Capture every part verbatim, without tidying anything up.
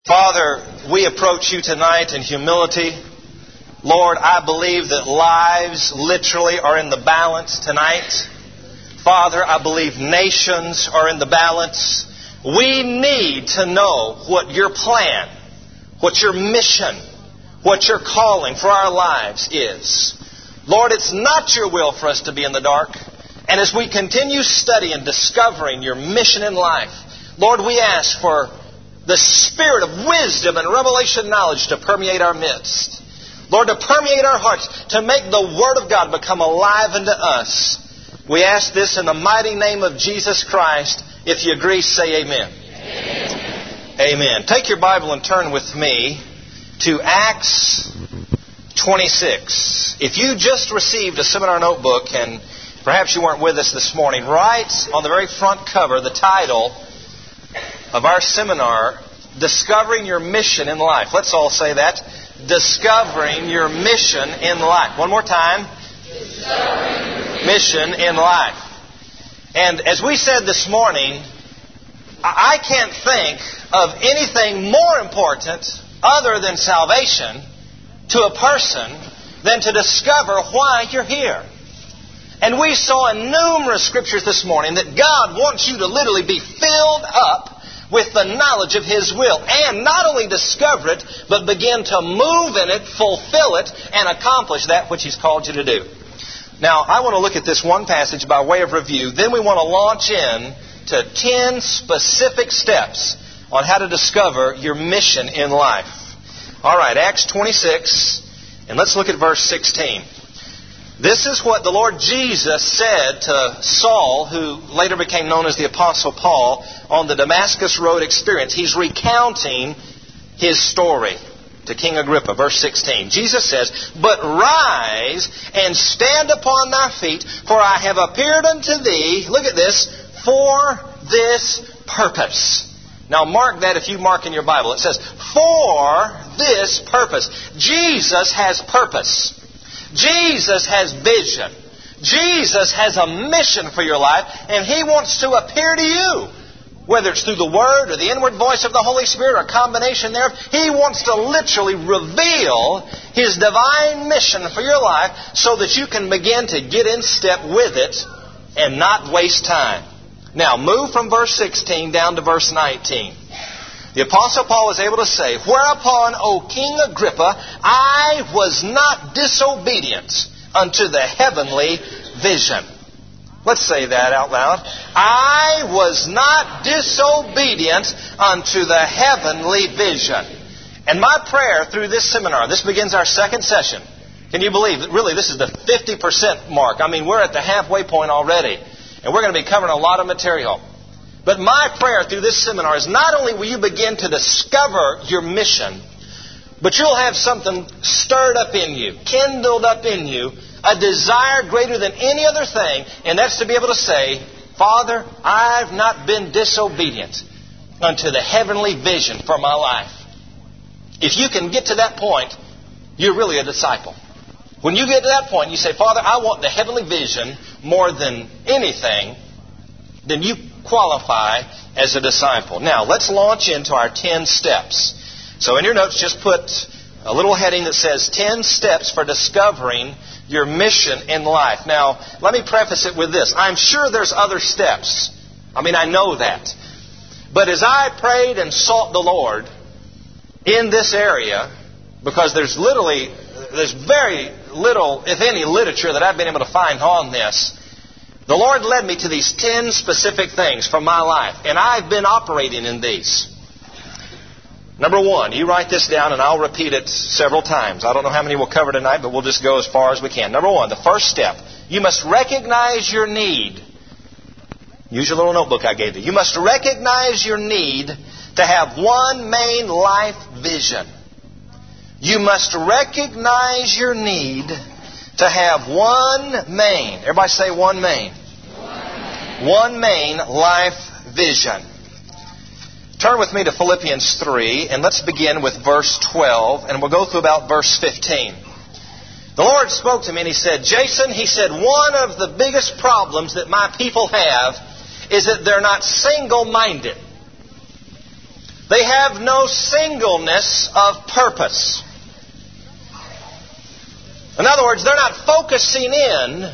Father, we approach you tonight in humility. Lord, I believe that lives literally are in the balance tonight. Father, I believe nations are in the balance. We need to know what your plan, what your mission, what your calling for our lives is. Lord, it's not your will for us to be in the dark. And as we continue studying, discovering your mission in life, Lord, we ask for the spirit of wisdom and revelation knowledge to permeate our midst. Lord, to permeate our hearts, to make the Word of God become alive unto us. We ask this in the mighty name of Jesus Christ. If you agree, say amen. Amen. Amen. Take your Bible and turn with me to Acts twenty-six. If you just received a seminar notebook, and perhaps you weren't with us this morning, right on the very front cover, the title of our seminar, Discovering Your Mission in Life. Let's all say that. Discovering Your Mission in Life. One more time. Mission in Life. And as we said this morning, I can't think of anything more important other than salvation to a person than to discover why you're here. And we saw in numerous scriptures this morning that God wants you to literally be filled up with the knowledge of His will. And not only discover it, but begin to move in it, fulfill it, and accomplish that which He's called you to do. Now, I want to look at this one passage by way of review. Then we want to launch in to ten specific steps on how to discover your mission in life. All right, Acts twenty-six, and let's look at verse sixteen. This is what the Lord Jesus said to Saul, who later became known as the Apostle Paul, on the Damascus Road experience. He's recounting his story to King Agrippa. Verse sixteen. Jesus says, "But rise and stand upon thy feet, for I have appeared unto thee," look at this, "for this purpose." Now mark that if you mark in your Bible. It says, "for this purpose." Jesus has purpose. Jesus has vision. Jesus has a mission for your life, and He wants to appear to you. Whether it's through the Word or the inward voice of the Holy Spirit or a combination thereof, He wants to literally reveal His divine mission for your life so that you can begin to get in step with it and not waste time. Now, move from verse sixteen down to verse nineteen. The Apostle Paul was able to say, "Whereupon, O King Agrippa, I was not disobedient unto the heavenly vision." Let's say that out loud. I was not disobedient unto the heavenly vision. And my prayer through this seminar, this begins our second session. Can you believe that really this is the fifty percent mark? I mean, we're at the halfway point already. And we're going to be covering a lot of material. But my prayer through this seminar is not only will you begin to discover your mission, but you'll have something stirred up in you, kindled up in you, a desire greater than any other thing, and that's to be able to say, "Father, I've not been disobedient unto the heavenly vision for my life." If you can get to that point, you're really a disciple. When you get to that point, you say, "Father, I want the heavenly vision more than anything," then you qualify as a disciple. Now, let's launch into our ten steps. So in your notes, just put a little heading that says ten steps for discovering your mission in life. Now, let me preface it with this. I'm sure there's other steps. I mean, I know that. But as I prayed and sought the Lord in this area, because there's literally, there's very little, if any, literature that I've been able to find on this, the Lord led me to these ten specific things from my life, and I've been operating in these. Number one, you write this down, and I'll repeat it several times. I don't know how many we'll cover tonight, but we'll just go as far as we can. Number one, the first step, you must recognize your need. Use your little notebook I gave you. You must recognize your need to have one main life vision. You must recognize your need to have one main, everybody say one main. One main life vision. Turn with me to Philippians three, and let's begin with verse twelve, and we'll go through about verse fifteen. The Lord spoke to me, and He said, "Jason," He said, "one of the biggest problems that my people have is that they're not single-minded. They have no singleness of purpose. In other words, they're not focusing in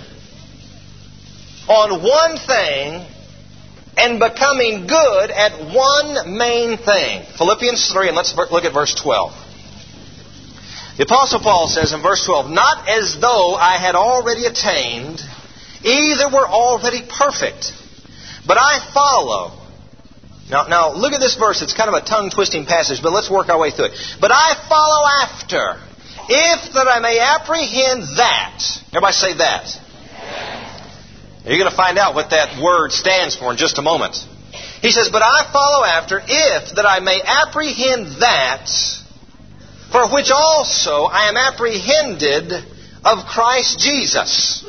on one thing and becoming good at one main thing. Philippians three, and let's look at verse twelve. The Apostle Paul says in verse twelve, "Not as though I had already attained, either were already perfect, but I follow." Now, now look at this verse. It's kind of a tongue-twisting passage, but let's work our way through it. "But I follow after, if that I may apprehend that." Everybody say that. You're going to find out what that word stands for in just a moment. He says, "But I follow after, if that I may apprehend that, for which also I am apprehended of Christ Jesus."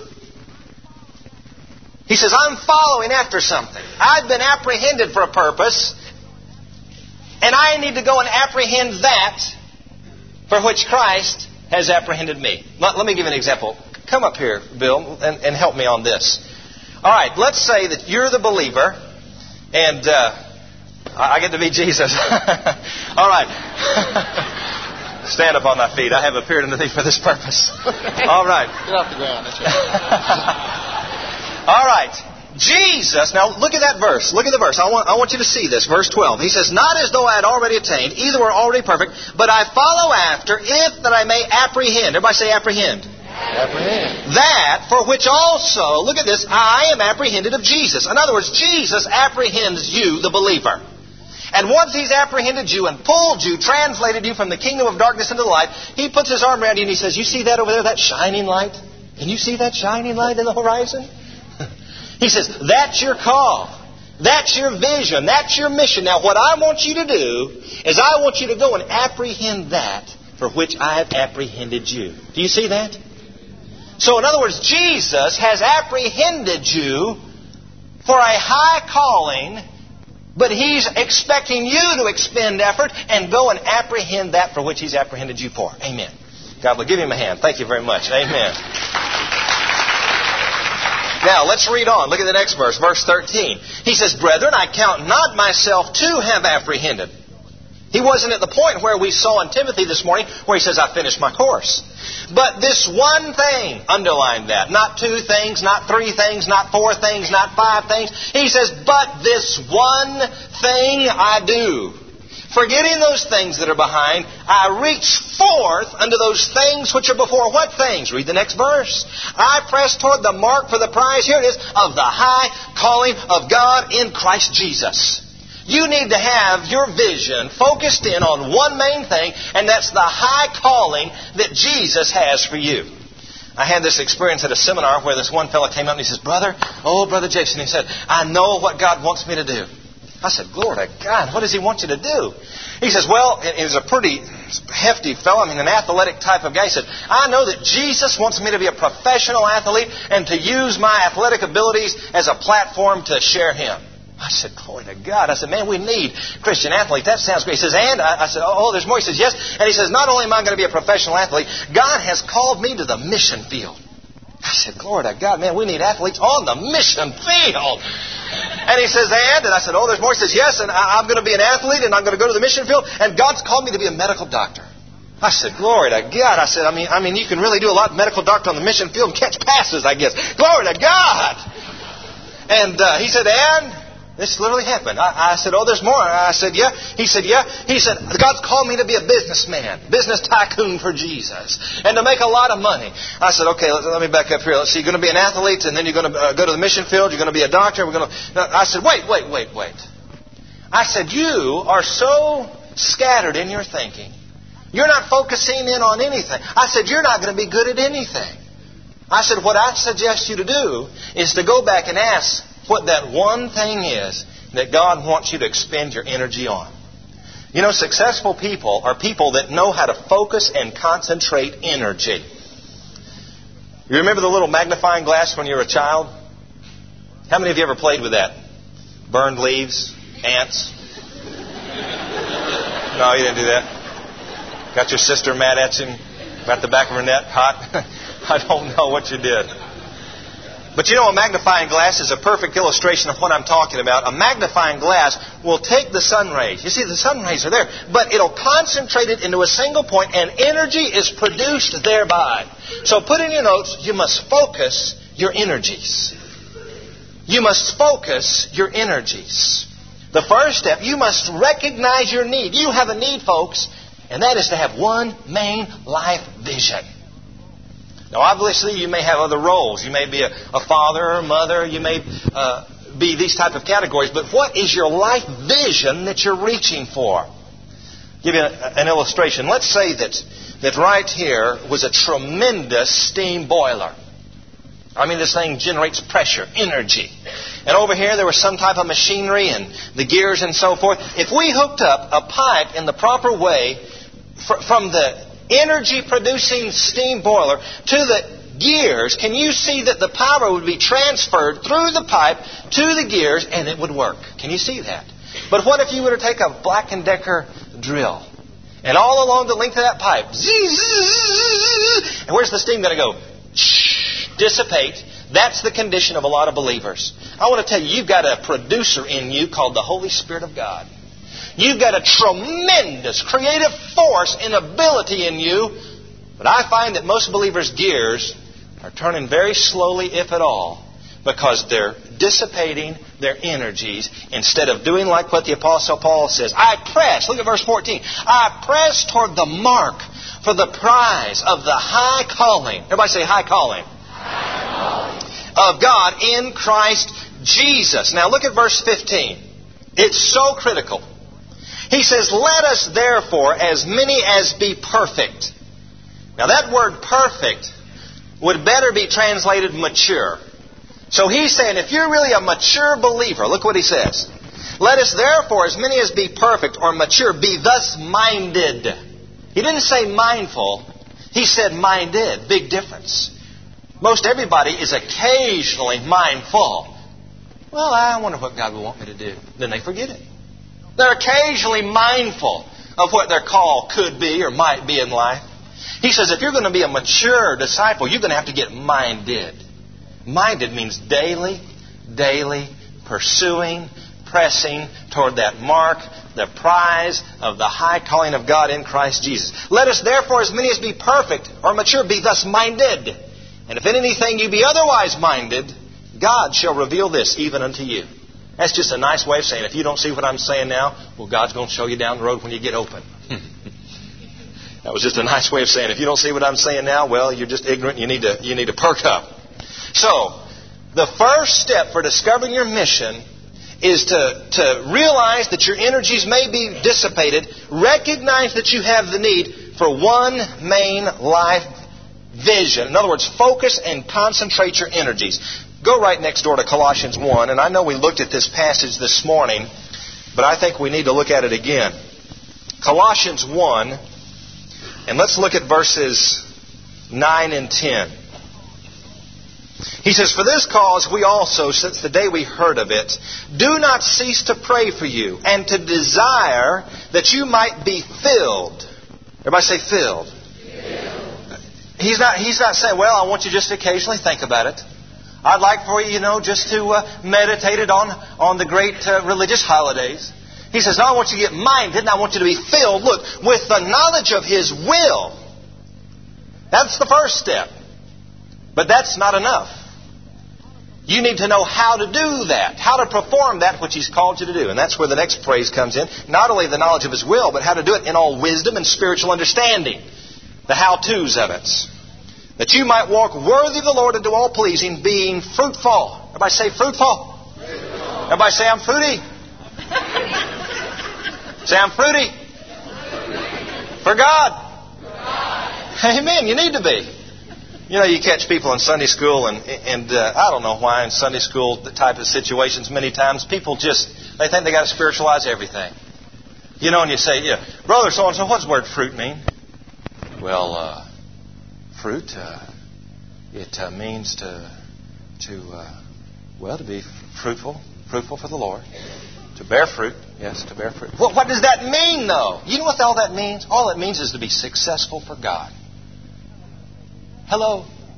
He says, I'm following after something. I've been apprehended for a purpose, and I need to go and apprehend that for which Christ has apprehended me. Let, let me give you an example. Come up here, Bill, and, and help me on this. All right, let's say that you're the believer, and uh, I get to be Jesus. All right. Stand up on thy feet. I have appeared unto thee for this purpose. All right. Get off the ground. That's right. All right. Jesus, now look at that verse. Look at the verse. I want, I want you to see this. Verse twelve. He says, "Not as though I had already attained, either were already perfect, but I follow after, if that I may apprehend." Everybody say apprehend. Apprehend. "That for which also," look at this, "I am apprehended of Jesus." In other words, Jesus apprehends you, the believer. And once He's apprehended you and pulled you, translated you from the kingdom of darkness into the light, He puts His arm around you and He says, "You see that over there, that shining light? Can you see that shining light in the horizon?" He says, "That's your call. That's your vision. That's your mission. Now what I want you to do is I want you to go and apprehend that for which I have apprehended you." Do you see that? So in other words, Jesus has apprehended you for a high calling, but He's expecting you to expend effort and go and apprehend that for which He's apprehended you for. Amen. God will give Him a hand. Thank you very much. Amen. Now, let's read on. Look at the next verse, verse thirteen. He says, "Brethren, I count not myself to have apprehended." He wasn't at the point where we saw in Timothy this morning where he says, "I finished my course." But this one thing, underline that. Not two things, not three things, not four things, not five things. He says, "But this one thing I do. Forgetting those things that are behind, I reach forth unto those things which are before." What things? Read the next verse. "I press toward the mark for the prize," here it is, "of the high calling of God in Christ Jesus." You need to have your vision focused in on one main thing, and that's the high calling that Jesus has for you. I had this experience at a seminar where this one fellow came up and he says, "Brother, oh, Brother Jason," he said, "I know what God wants me to do." I said, "Glory to God, what does He want you to do?" He says, "Well," he was a pretty hefty fellow, I mean an athletic type of guy. He said, "I know that Jesus wants me to be a professional athlete and to use my athletic abilities as a platform to share Him." I said, "Glory to God." I said, "Man, we need Christian athletes. That sounds great." He says, "And?" I, I said, "Oh, there's more." He says, "Yes." And he says, "Not only am I going to be a professional athlete, God has called me to the mission field." I said, "Glory to God, man, we need athletes on the mission field." And he says, "And?" And I said, "Oh, there's more." He says, "Yes, and I, I'm going to be an athlete, and I'm going to go to the mission field, and God's called me to be a medical doctor." I said, "Glory to God." I said, I mean, I mean, you can really do a lot of medical doctor on the mission field and catch passes, I guess. Glory to God. And uh, he said, "And?" This literally happened. I, I said, "Oh, there's more." I said, "Yeah." He said, "Yeah." He said, "God's called me to be a businessman, business tycoon for Jesus, and to make a lot of money." I said, "Okay, let, let me back up here. Let's see, you're going to be an athlete, and then you're going to uh, go to the mission field. You're going to be a doctor. We're going to." I said, "Wait, wait, wait, wait." I said, "You are so scattered in your thinking. You're not focusing in on anything." I said, "You're not going to be good at anything." I said, "What I suggest you to do is to go back and ask what that one thing is that God wants you to expend your energy on." You know, successful people are people that know how to focus and concentrate energy. You remember the little magnifying glass when you were a child? How many of you ever played with that? Burned leaves? Ants? No, you didn't do that. Got your sister mad at you? Got the back of her neck hot? I don't know what you did. But you know, a magnifying glass is a perfect illustration of what I'm talking about. A magnifying glass will take the sun rays. You see, the sun rays are there. But it'll concentrate it into a single point, and energy is produced thereby. So put in your notes, you must focus your energies. You must focus your energies. The first step, you must recognize your need. You have a need, folks, and that is to have one main life vision. Now, obviously, you may have other roles. You may be a, a father or mother. You may uh, be these type of categories. But what is your life vision that you're reaching for? I'll give you a, an illustration. Let's say that, that right here was a tremendous steam boiler. I mean, this thing generates pressure, energy. And over here there was some type of machinery and the gears and so forth. If we hooked up a pipe in the proper way fr- from the energy-producing steam boiler to the gears, can you see that the power would be transferred through the pipe to the gears and it would work? Can you see that? But what if you were to take a Black and Decker drill and all along the length of that pipe, zzz, and where's the steam going to go? Shh, dissipate. That's the condition of a lot of believers. I want to tell you, you've got a producer in you called the Holy Spirit of God. You've got a tremendous creative force and ability in you. But I find that most believers' gears are turning very slowly, if at all, because they're dissipating their energies instead of doing like what the Apostle Paul says. I press, look at verse fourteen. I press toward the mark for the prize of the high calling. Everybody say high calling. High calling. Of God in Christ Jesus. Now look at verse fifteen. It's so critical. He says, let us therefore, as many as be perfect. Now that word perfect would better be translated mature. So he's saying, if you're really a mature believer, look what he says. Let us therefore, as many as be perfect or mature, be thus minded. He didn't say mindful. He said minded. Big difference. Most everybody is occasionally mindful. Well, I wonder what God would want me to do. Then they forget it. They're occasionally mindful of what their call could be or might be in life. He says if you're going to be a mature disciple, you're going to have to get minded. Minded means daily, daily pursuing, pressing toward that mark, the prize of the high calling of God in Christ Jesus. Let us therefore, as many as be perfect or mature, be thus minded. And if in anything you be otherwise minded, God shall reveal this even unto you. That's just a nice way of saying, if you don't see what I'm saying now, well, God's going to show you down the road when you get open. That was just a nice way of saying, if you don't see what I'm saying now, well, you're just ignorant. You need to, you need to perk up. So, the first step for discovering your mission is to, to realize that your energies may be dissipated. Recognize that you have the need for one main life vision. In other words, focus and concentrate your energies. Go right next door to Colossians one, and I know we looked at this passage this morning, but I think we need to look at it again. Colossians one, and let's look at verses nine and ten. He says, for this cause we also, since the day we heard of it, do not cease to pray for you, and to desire that you might be filled. Everybody say filled. Filled. He's not, he's not saying, well, I want you just to occasionally think about it. I'd like for you, you know, just to uh, meditate it on, on the great uh, religious holidays. He says, no, I want you to get minded, and I want you to be filled, look, with the knowledge of His will. That's the first step. But that's not enough. You need to know how to do that, how to perform that which He's called you to do. And that's where the next phrase comes in. Not only the knowledge of His will, but how to do it in all wisdom and spiritual understanding. The how-tos of it. That you might walk worthy of the Lord and do all pleasing, being fruitful. Everybody say fruitful. fruitful. Everybody say I'm fruity. Say I'm fruity. For God. For God. Amen. You need to be. You know, you catch people in Sunday school, and and uh, I don't know why in Sunday school the type of situations many times people just they think they got to spiritualize everything. You know, and you say, yeah, brother so and so, what's the word fruit mean? Well, uh, fruit, uh, it uh, means to to uh, well to be fruitful, fruitful for the Lord, to bear fruit. Yes, to bear fruit. Well, what does that mean, though? You know what all that means? All it means is to be successful for God. Hello.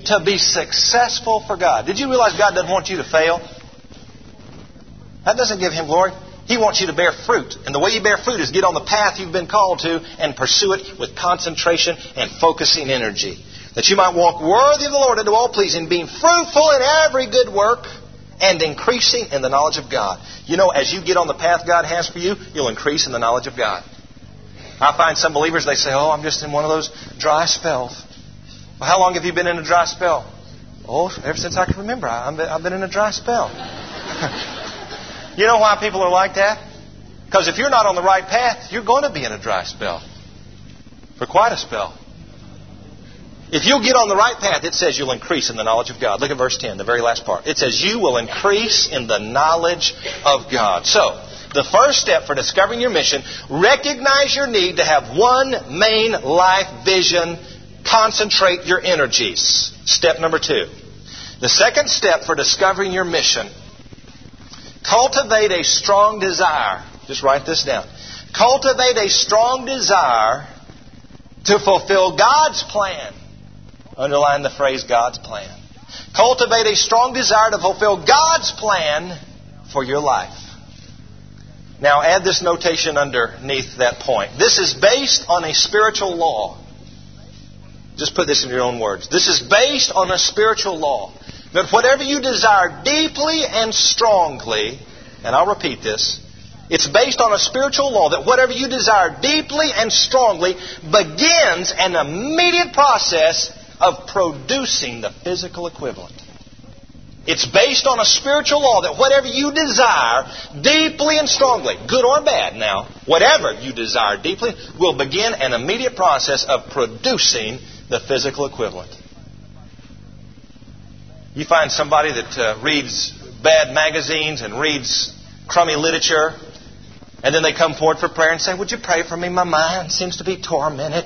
to be successful for God. Did you realize God doesn't want you to fail? That doesn't give Him glory. He wants you to bear fruit. And the way you bear fruit is get on the path you've been called to and pursue it with concentration and focusing energy. That you might walk worthy of the Lord unto all pleasing, being fruitful in every good work and increasing in the knowledge of God. You know, as you get on the path God has for you, you'll increase in the knowledge of God. I find some believers, they say, oh, I'm just in one of those dry spells. Well, how long have you been in a dry spell? Oh, ever since I can remember, I've been in a dry spell. You know why people are like that? Because if you're not on the right path, you're going to be in a dry spell. For quite a spell. If you'll get on the right path, it says you'll increase in the knowledge of God. Look at verse ten, the very last part. It says you will increase in the knowledge of God. So, the first step for discovering your mission, recognize your need to have one main life vision. Concentrate your energies. Step number two. The second step for discovering your mission, cultivate a strong desire. Just write this down. Cultivate a strong desire to fulfill God's plan. Underline the phrase God's plan. Cultivate a strong desire to fulfill God's plan for your life. Now add this notation underneath that point. This is based on a spiritual law. Just put this in your own words. This is based on a spiritual law. That whatever you desire deeply and strongly, and I'll repeat this, it's based on a spiritual law that whatever you desire deeply and strongly begins an immediate process of producing the physical equivalent. It's based on a spiritual law that whatever you desire deeply and strongly, good or bad now, whatever you desire deeply, will begin an immediate process of producing the physical equivalent. You find somebody that uh, reads bad magazines and reads crummy literature, and then they come forward for prayer and say, would you pray for me? My mind seems to be tormented.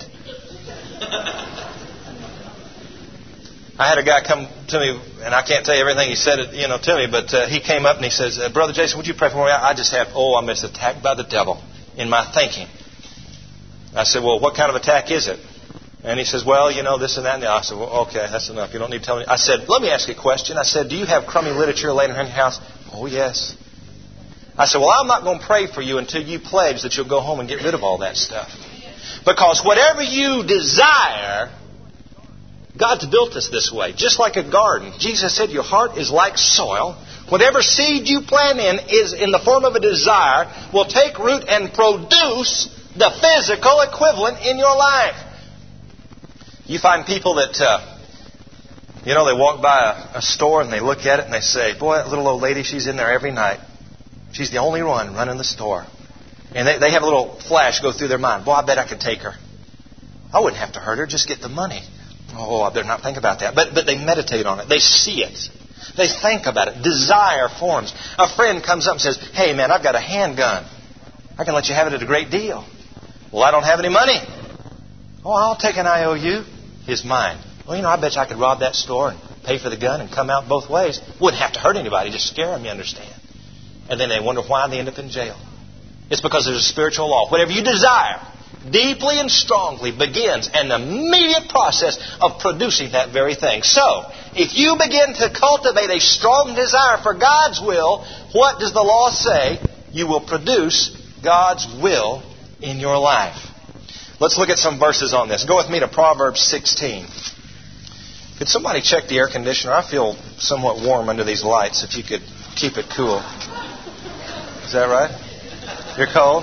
I had a guy come to me, and I can't tell you everything he said, you know, to me, but uh, he came up and he says, uh, Brother Jason, would you pray for me? I just have, oh, I'm just attacked by the devil in my thinking. I said, well, what kind of attack is it? And he says, well, you know, this and that and the other. I said, well, okay, that's enough. You don't need to tell me. I said, let me ask you a question. I said, do you have crummy literature laying around your house? Oh, yes. I said, well, I'm not going to pray for you until you pledge that you'll go home and get rid of all that stuff. Because whatever you desire, God's built us this way, just like a garden. Jesus said your heart is like soil. Whatever seed you plant in is in the form of a desire will take root and produce the physical equivalent in your life. You find people that, uh, you know, they walk by a, a store and they look at it and they say, boy, that little old lady, she's in there every night. She's the only one running the store. And they, they have a little flash go through their mind. Boy, I bet I could take her. I wouldn't have to hurt her, just get the money. Oh, I better not think about that. But but they meditate on it. They see it. They think about it. Desire forms. A friend comes up and says, hey, man, I've got a handgun. I can let you have it at a great deal. Well, I don't have any money. Oh, I'll take an I O U. His mind. Well, you know, I bet you I could rob that store and pay for the gun and come out both ways. Wouldn't have to hurt anybody, just scare them, you understand. And then they wonder why they end up in jail. It's because there's a spiritual law. Whatever you desire, deeply and strongly begins an immediate process of producing that very thing. So, if you begin to cultivate a strong desire for God's will, what does the law say? You will produce God's will in your life. Let's look at some verses on this. Go with me to Proverbs sixteen. Could somebody check the air conditioner? I feel somewhat warm under these lights. If you could keep it cool. Is that right? You're cold?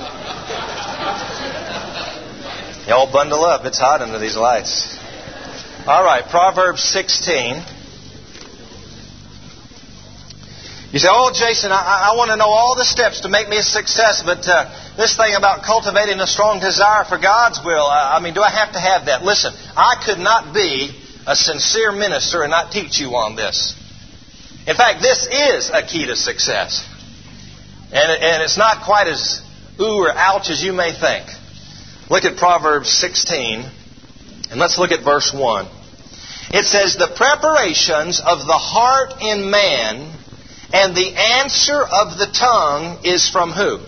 Y'all bundle up. It's hot under these lights. All right, Proverbs sixteen. You say, oh, Jason, I, I want to know all the steps to make me a success, but uh, this thing about cultivating a strong desire for God's will, I, I mean, do I have to have that? Listen, I could not be a sincere minister and not teach you on this. In fact, this is a key to success. And, and it's not quite as ooh or ouch as you may think. Look at Proverbs sixteen, and let's look at verse one. It says, the preparations of the heart in man and the answer of the tongue is from who?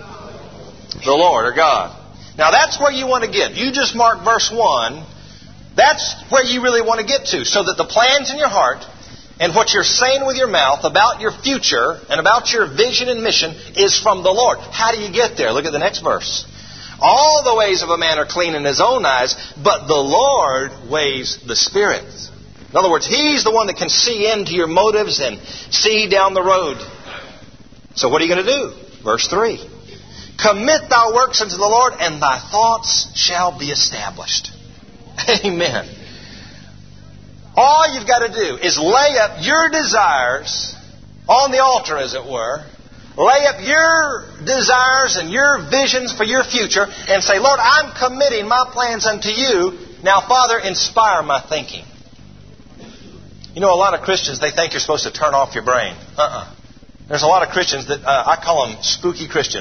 The Lord or God. Now that's where you want to get. You just mark verse one. That's where you really want to get to, so that the plans in your heart and what you're saying with your mouth about your future and about your vision and mission is from the Lord. How do you get there? Look at the next verse. All the ways of a man are clean in his own eyes, but the Lord weighs the spirits. In other words, He's the one that can see into your motives and see down the road. So what are you going to do? Verse three. Commit thy works unto the Lord, and thy thoughts shall be established. Amen. All you've got to do is lay up your desires on the altar, as it were. Lay up your desires and your visions for your future and say, Lord, I'm committing my plans unto you. Now, Father, inspire my thinking. You know, a lot of Christians, they think you're supposed to turn off your brain. Uh-uh. There's a lot of Christians that, uh, I call them spooky Christian.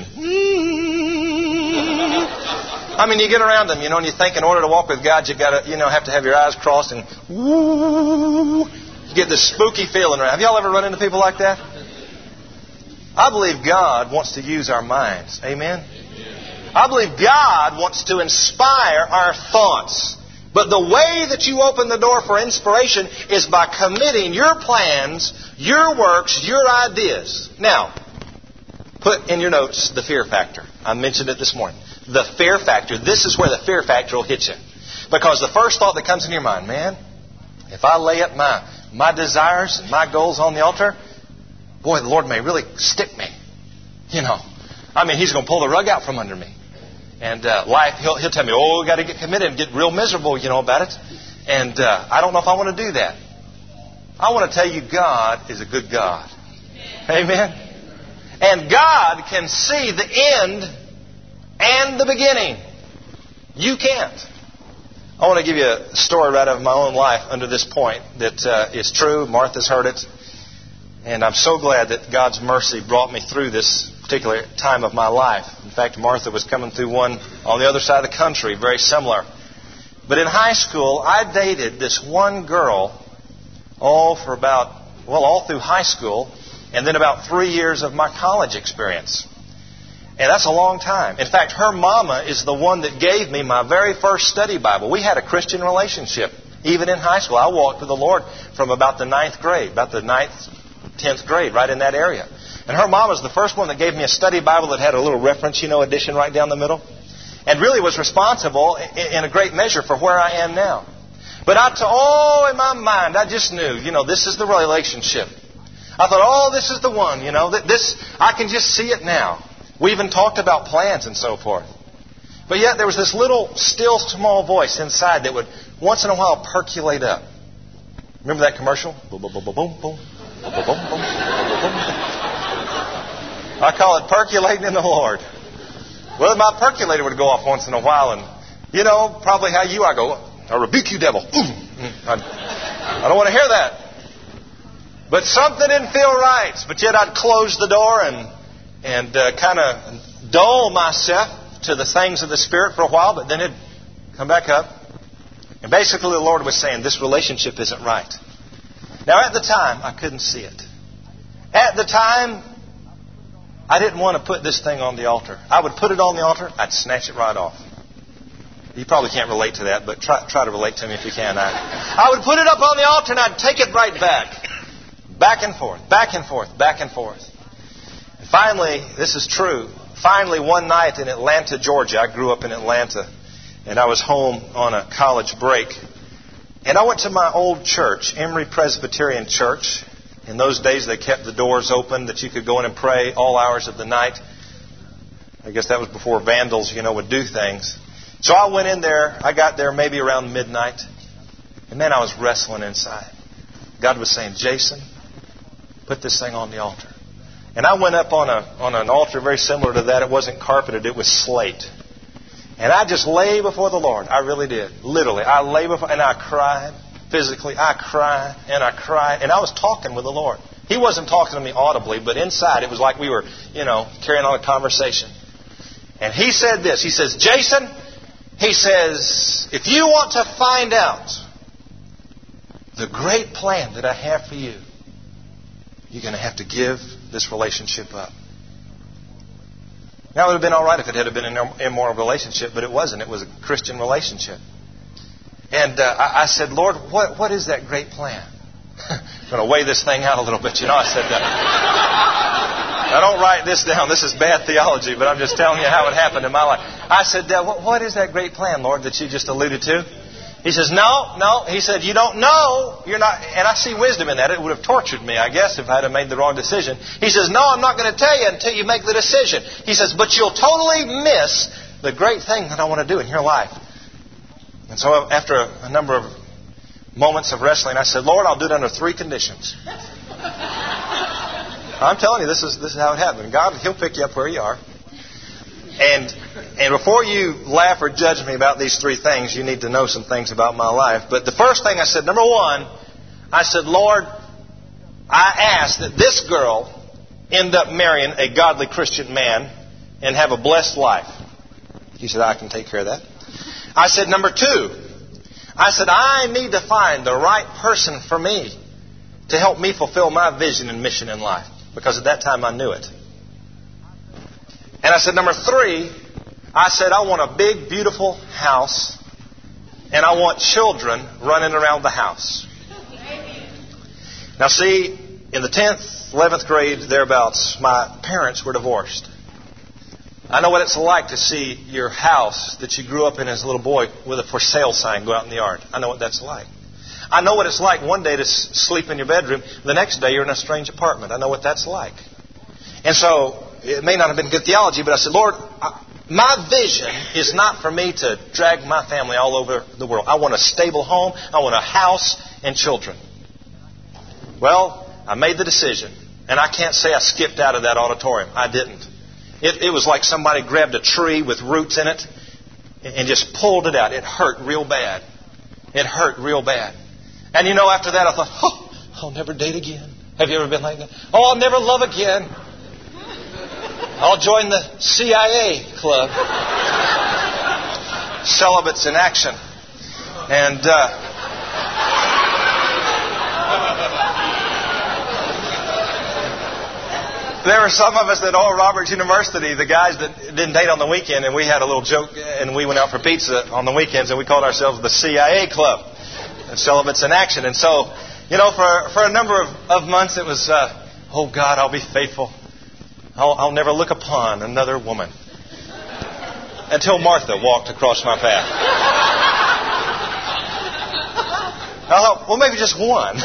I mean, you get around them, you know, and you think in order to walk with God, you've got to, you know, have to have your eyes crossed and woo, you get this spooky feeling around. Have y'all ever run into people like that? I believe God wants to use our minds. Amen? I believe God wants to inspire our thoughts. But the way that you open the door for inspiration is by committing your plans, your works, your ideas. Now, put in your notes the fear factor. I mentioned it this morning. The fear factor. This is where the fear factor will hit you. Because the first thought that comes in your mind, man, if I lay up my, my desires and my goals on the altar, boy, the Lord may really stick me. You know, I mean, He's going to pull the rug out from under me. And uh, life, he'll, he'll tell me, oh, we've got to get committed and get real miserable, you know, about it. And uh, I don't know if I want to do that. I want to tell you, God is a good God. Amen. And God can see the end and the beginning. You can't. I want to give you a story right out of my own life under this point that uh, is true. Martha's heard it. And I'm so glad that God's mercy brought me through this particular time of my life. In fact, Martha was coming through one on the other side of the country, very similar. But in high school, I dated this one girl, all for about, well, all through high school, and then about three years of my college experience. And that's a long time. In fact, her mama is the one that gave me my very first study Bible. We had a Christian relationship, even in high school. I walked with the Lord from about the ninth grade, about the ninth, tenth grade, right in that area. And her mom was the first one that gave me a study Bible that had a little reference, you know, edition right down the middle. And really was responsible in a great measure for where I am now. But I, to, oh, in my mind, I just knew, you know, this is the relationship. I thought, oh, this is the one, you know, that this, I can just see it now. We even talked about plans and so forth. But yet there was this little, still, small voice inside that would once in a while percolate up. Remember that commercial? Boom, boom, boom, boom, boom, boom, boom, boom, boom, boom, boom. I call it percolating in the Lord. Well, my percolator would go off once in a while, and, you know, probably how you are, I go, I rebuke you, devil. I, I don't want to hear that. But something didn't feel right. But yet I'd close the door and and uh, kind of dull myself to the things of the Spirit for a while, but then it'd come back up. And basically the Lord was saying, this relationship isn't right. Now, at the time, I couldn't see it. At the time, I didn't want to put this thing on the altar. I would put it on the altar, I'd snatch it right off. You probably can't relate to that, but try, try to relate to me if you can. I, I would put it up on the altar and I'd take it right back. Back and forth, back and forth, back and forth. And finally, this is true. Finally, one night in Atlanta, Georgia, I grew up in Atlanta, and I was home on a college break. And I went to my old church, Emory Presbyterian Church. In those days, they kept the doors open that you could go in and pray all hours of the night. I guess that was before vandals, you know, would do things. So I went in there. I got there maybe around midnight. And man, I was wrestling inside. God was saying, Jason, put this thing on the altar. And I went up on a on an altar very similar to that. It wasn't carpeted. It was slate. And I just lay before the Lord. I really did. Literally. I lay before, and I cried. Physically, I cried and I cried. And I was talking with the Lord. He wasn't talking to me audibly, but inside it was like we were, you know, carrying on a conversation. And he said this. He says, Jason, he says, if you want to find out the great plan that I have for you, you're going to have to give this relationship up. Now, it would have been all right if it had been an immoral relationship, but it wasn't. It was a Christian relationship. And uh, I, I said, Lord, what what is that great plan? I'm going to weigh this thing out a little bit. You know, I said that. Now, don't write this down. This is bad theology, but I'm just telling you how it happened in my life. I said, uh, what, what is that great plan, Lord, that you just alluded to? He says, no, no. He said, you don't know. You're not. And I see wisdom in that. It would have tortured me, I guess, if I had made the wrong decision. He says, no, I'm not going to tell you until you make the decision. He says, but you'll totally miss the great thing that I want to do in your life. And so after a, a number of moments of wrestling, I said, Lord, I'll do it under three conditions. I'm telling you, this is this is how it happened. God, He'll pick you up where you are. And and before you laugh or judge me about these three things, you need to know some things about my life. But the first thing I said, number one, I said, Lord, I ask that this girl end up marrying a godly Christian man and have a blessed life. He said, I can take care of that. I said, number two, I said, I need to find the right person for me to help me fulfill my vision and mission in life. Because at that time I knew it. And I said, number three, I said, I want a big, beautiful house. And I want children running around the house. Now see, in the tenth, eleventh grade, thereabouts, my parents were divorced. I know what it's like to see your house that you grew up in as a little boy with a for sale sign go out in the yard. I know what that's like. I know what it's like one day to sleep in your bedroom. The next day you're in a strange apartment. I know what that's like. And so it may not have been good theology, but I said, Lord, I, my vision is not for me to drag my family all over the world. I want a stable home. I want a house and children. Well, I made the decision. And I can't say I skipped out of that auditorium. I didn't. It, it was like somebody grabbed a tree with roots in it and just pulled it out. It hurt real bad. It hurt real bad. And you know, after that I thought, oh, I'll never date again. Have you ever been like that? Oh, I'll never love again. I'll join the C I A club. Celibates in action. And uh, there were some of us at Oral Roberts University, the guys that didn't date on the weekend, and we had a little joke, and we went out for pizza on the weekends, and we called ourselves the C I A club. Celibates in action. And so, you know, for, for a number of, of months it was, uh, oh God, I'll be faithful. I'll, I'll never look upon another woman. Until Martha walked across my path. I thought, well, maybe just one.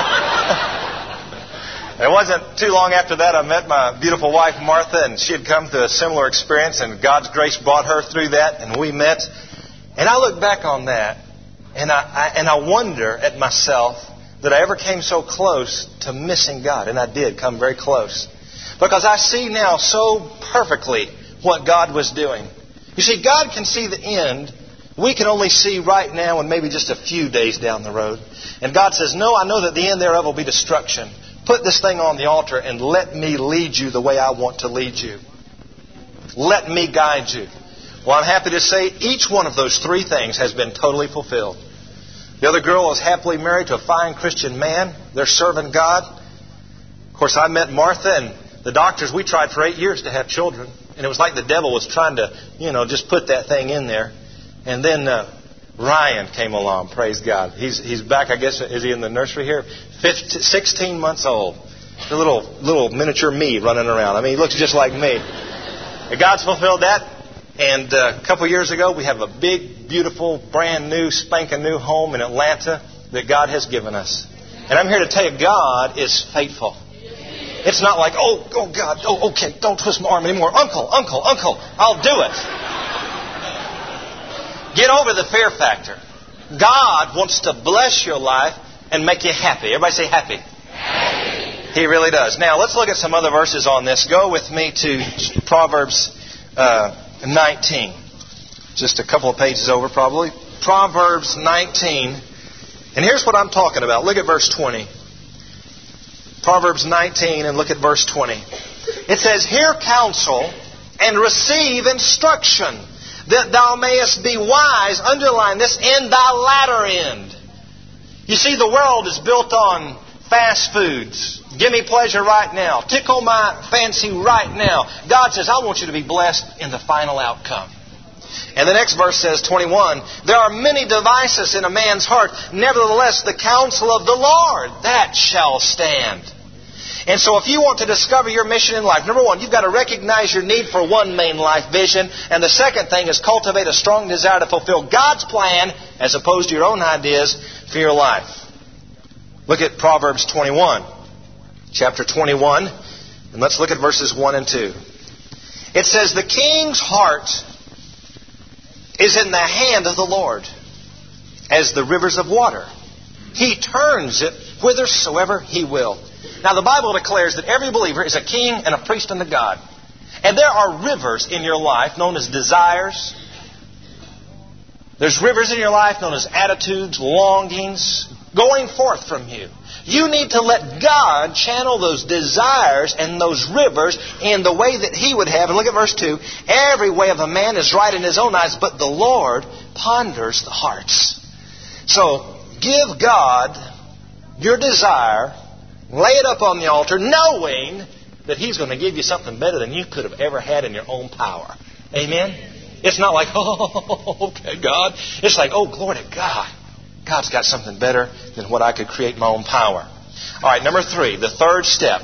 It wasn't too long after that I met my beautiful wife, Martha, and she had come through a similar experience, and God's grace brought her through that, and we met. And I look back on that, And I, I and I wonder at myself that I ever came so close to missing God. And I did come very close. Because I see now so perfectly what God was doing. You see, God can see the end. We can only see right now and maybe just a few days down the road. And God says, no, I know that the end thereof will be destruction. Put this thing on the altar and let me lead you the way I want to lead you. Let me guide you. Well, I'm happy to say each one of those three things has been totally fulfilled. The other girl is happily married to a fine Christian man. They're serving God. Of course, I met Martha, and the doctors, we tried for eight years to have children. And it was like the devil was trying to, you know, just put that thing in there. And then uh, Ryan came along, praise God. He's he's back, I guess, is he in the nursery here? fifteen, sixteen months old. The little, little miniature me running around. I mean, he looks just like me. And God's fulfilled that. And uh, a couple years ago, we have a big, beautiful, brand new, spanking new home in Atlanta that God has given us. And I'm here to tell you, God is faithful. It's not like, oh, oh God, oh, okay, don't twist my arm anymore. Uncle, uncle, uncle, I'll do it. Get over the fear factor. God wants to bless your life and make you happy. Everybody say happy. Happy. He really does. Now, let's look at some other verses on this. Go with me to Proverbs uh, nineteen. Just a couple of pages over, probably. Proverbs nineteen. And here's what I'm talking about. Look at verse twenty. Proverbs nineteen, and look at verse twenty. It says, hear counsel and receive instruction, that thou mayest be wise, underline this, in thy latter end. You see, the world is built on fast foods. Give me pleasure right now. Tickle my fancy right now. God says, I want you to be blessed in the final outcome. And the next verse says, twenty-one, there are many devices in a man's heart. Nevertheless, the counsel of the Lord, that shall stand. And so if you want to discover your mission in life, number one, you've got to recognize your need for one main life vision. And the second thing is cultivate a strong desire to fulfill God's plan as opposed to your own ideas for your life. Look at Proverbs twenty-one, chapter twenty-one, and let's look at verses one and two. It says, the king's heart is in the hand of the Lord, as the rivers of water. He turns it whithersoever He will. Now, the Bible declares that every believer is a king and a priest unto God. And there are rivers in your life known as desires. There's rivers in your life known as attitudes, longings, going forth from you. You need to let God channel those desires and those rivers in the way that He would have. And look at verse two. Every way of a man is right in his own eyes, but the Lord ponders the hearts. So, give God your desire, lay it up on the altar, knowing that He's going to give you something better than you could have ever had in your own power. Amen? It's not like, oh, okay, God. It's like, oh, glory to God. God's got something better than what I could create in my own power. All right, number three, the third step.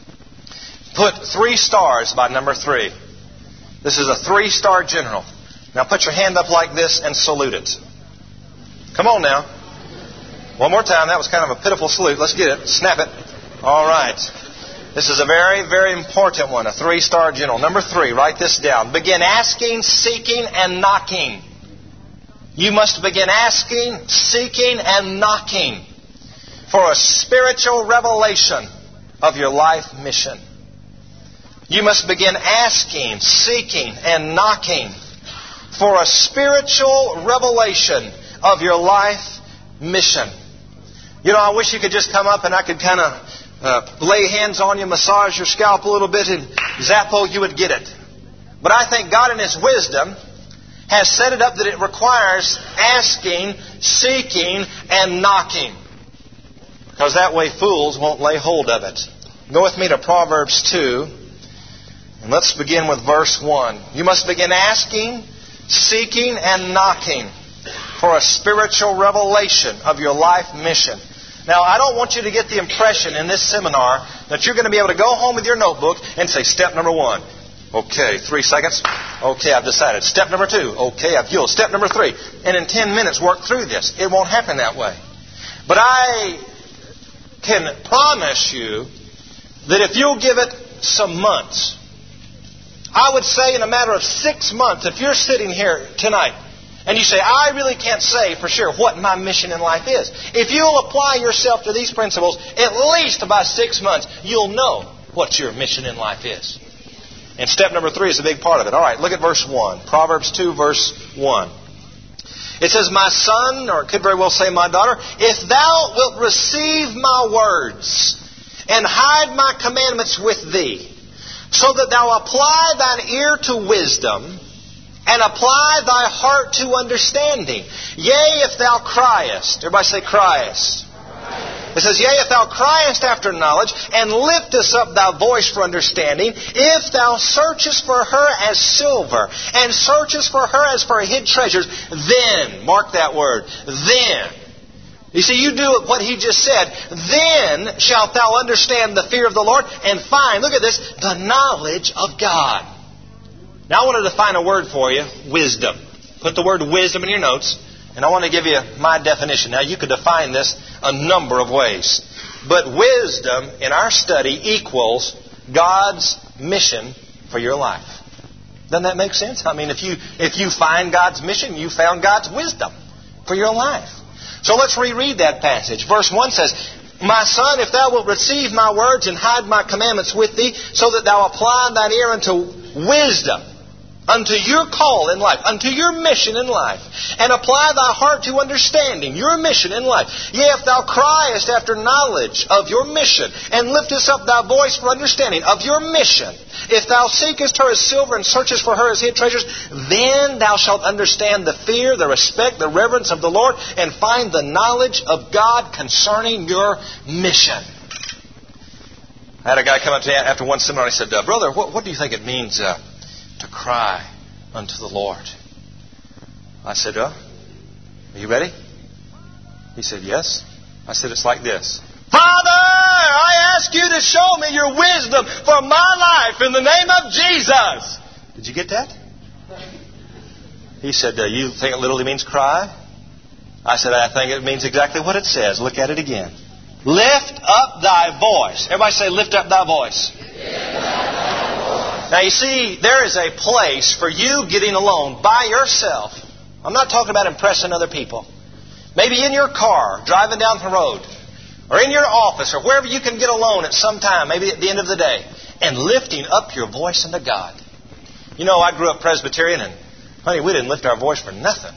Put three stars by number three. This is a three-star general. Now put your hand up like this and salute it. Come on now. One more time. That was kind of a pitiful salute. Let's get it. Snap it. All right. This is a very, very important one. A three-star general. Number three, write this down. Begin asking, seeking, and knocking. You must begin asking, seeking, and knocking for a spiritual revelation of your life mission. You must begin asking, seeking, and knocking for a spiritual revelation of your life mission. You know, I wish you could just come up and I could kind of uh, lay hands on you, massage your scalp a little bit, and zappo, you would get it. But I think God in His wisdom has set it up that it requires asking, seeking, and knocking. Because that way fools won't lay hold of it. Go with me to Proverbs two. And let's begin with verse one. You must begin asking, seeking, and knocking for a spiritual revelation of your life mission. Now, I don't want you to get the impression in this seminar that you're going to be able to go home with your notebook and say, step number one. Okay, three seconds. Okay, I've decided. Step number two. Okay, I've fueled. Step number three. And in ten minutes, work through this. It won't happen that way. But I can promise you that if you'll give it some months, I would say in a matter of six months, if you're sitting here tonight and you say, I really can't say for sure what my mission in life is. If you'll apply yourself to these principles, at least by six months, you'll know what your mission in life is. And step number three is a big part of it. All right, look at verse one. Proverbs two, verse one. It says, my son, or it could very well say my daughter, if thou wilt receive my words and hide my commandments with thee, so that thou apply thine ear to wisdom and apply thy heart to understanding. Yea, if thou criest. Everybody say criest. It says, yea, if thou criest after knowledge, and liftest up thy voice for understanding, if thou searchest for her as silver, and searchest for her as for hid treasures, then, mark that word, then. You see, you do what he just said, then shalt thou understand the fear of the Lord, and find, look at this, the knowledge of God. Now I want to define a word for you, wisdom. Put the word wisdom in your notes. And I want to give you my definition. Now, you could define this a number of ways. But wisdom in our study equals God's mission for your life. Doesn't that make sense? I mean, if you if you find God's mission, you found God's wisdom for your life. So let's reread that passage. Verse one says, my son, if thou wilt receive my words and hide my commandments with thee, so that thou apply thine ear unto wisdom, unto your call in life, unto your mission in life, and apply thy heart to understanding, your mission in life. Yea, if thou criest after knowledge of your mission, and liftest up thy voice for understanding of your mission, if thou seekest her as silver and searchest for her as hid treasures, then thou shalt understand the fear, the respect, the reverence of the Lord, and find the knowledge of God concerning your mission. I had a guy come up to me after one seminar and he said, uh, brother, what, what do you think it means uh, to cry unto the Lord? I said, uh, are you ready? He said, yes. I said, it's like this. Father, I ask you to show me your wisdom for my life in the name of Jesus. Did you get that? He said, uh, you think it literally means cry? I said, I think it means exactly what it says. Look at it again. Lift up thy voice. Everybody say, lift up thy voice. Now you see, there is a place for you getting alone by yourself. I'm not talking about impressing other people. Maybe in your car, driving down the road, or in your office, or wherever you can get alone at some time, maybe at the end of the day, and lifting up your voice unto God. You know, I grew up Presbyterian, and honey, we didn't lift our voice for nothing.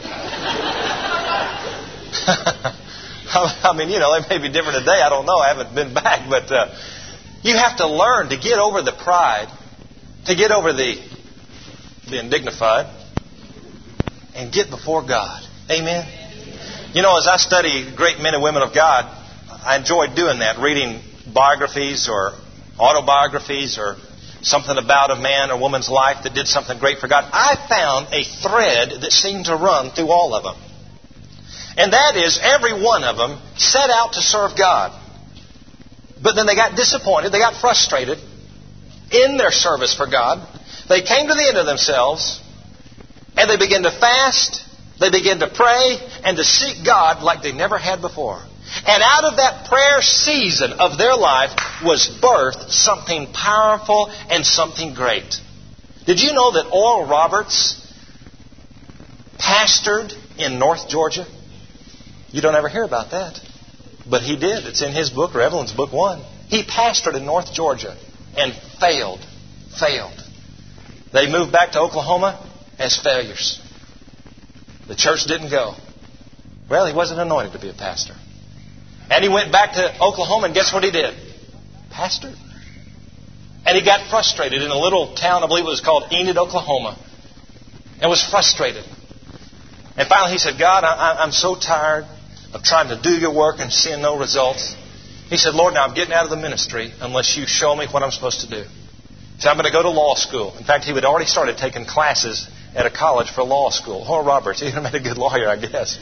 I mean, you know, it may be different today. I don't know. I haven't been back. But uh, you have to learn to get over the pride, to get over the being dignified, and get before God. Amen? You know, as I study great men and women of God, I enjoy doing that, reading biographies or autobiographies or something about a man or woman's life that did something great for God. I found a thread that seemed to run through all of them. And that is, every one of them set out to serve God. But then they got disappointed. They got frustrated in their service for God. They came to the end of themselves. And they began to fast. They began to pray and to seek God like they never had before. And out of that prayer season of their life was birthed something powerful and something great. Did you know that Oral Roberts pastored in North Georgia? You don't ever hear about that. But he did. It's in his book, or Evelyn's book one. He pastored in North Georgia and failed. Failed. They moved back to Oklahoma as failures. The church didn't go. Well, he wasn't anointed to be a pastor. And he went back to Oklahoma, and guess what he did? Pastored. And he got frustrated in a little town, I believe it was called Enid, Oklahoma, and was frustrated. And finally he said, God, I, I'm so tired of trying to do your work and seeing no results. He said, Lord, now I'm getting out of the ministry unless you show me what I'm supposed to do. So I'm going to go to law school. In fact, he had already started taking classes at a college for law school. Oral Roberts, he would have made a good lawyer, I guess.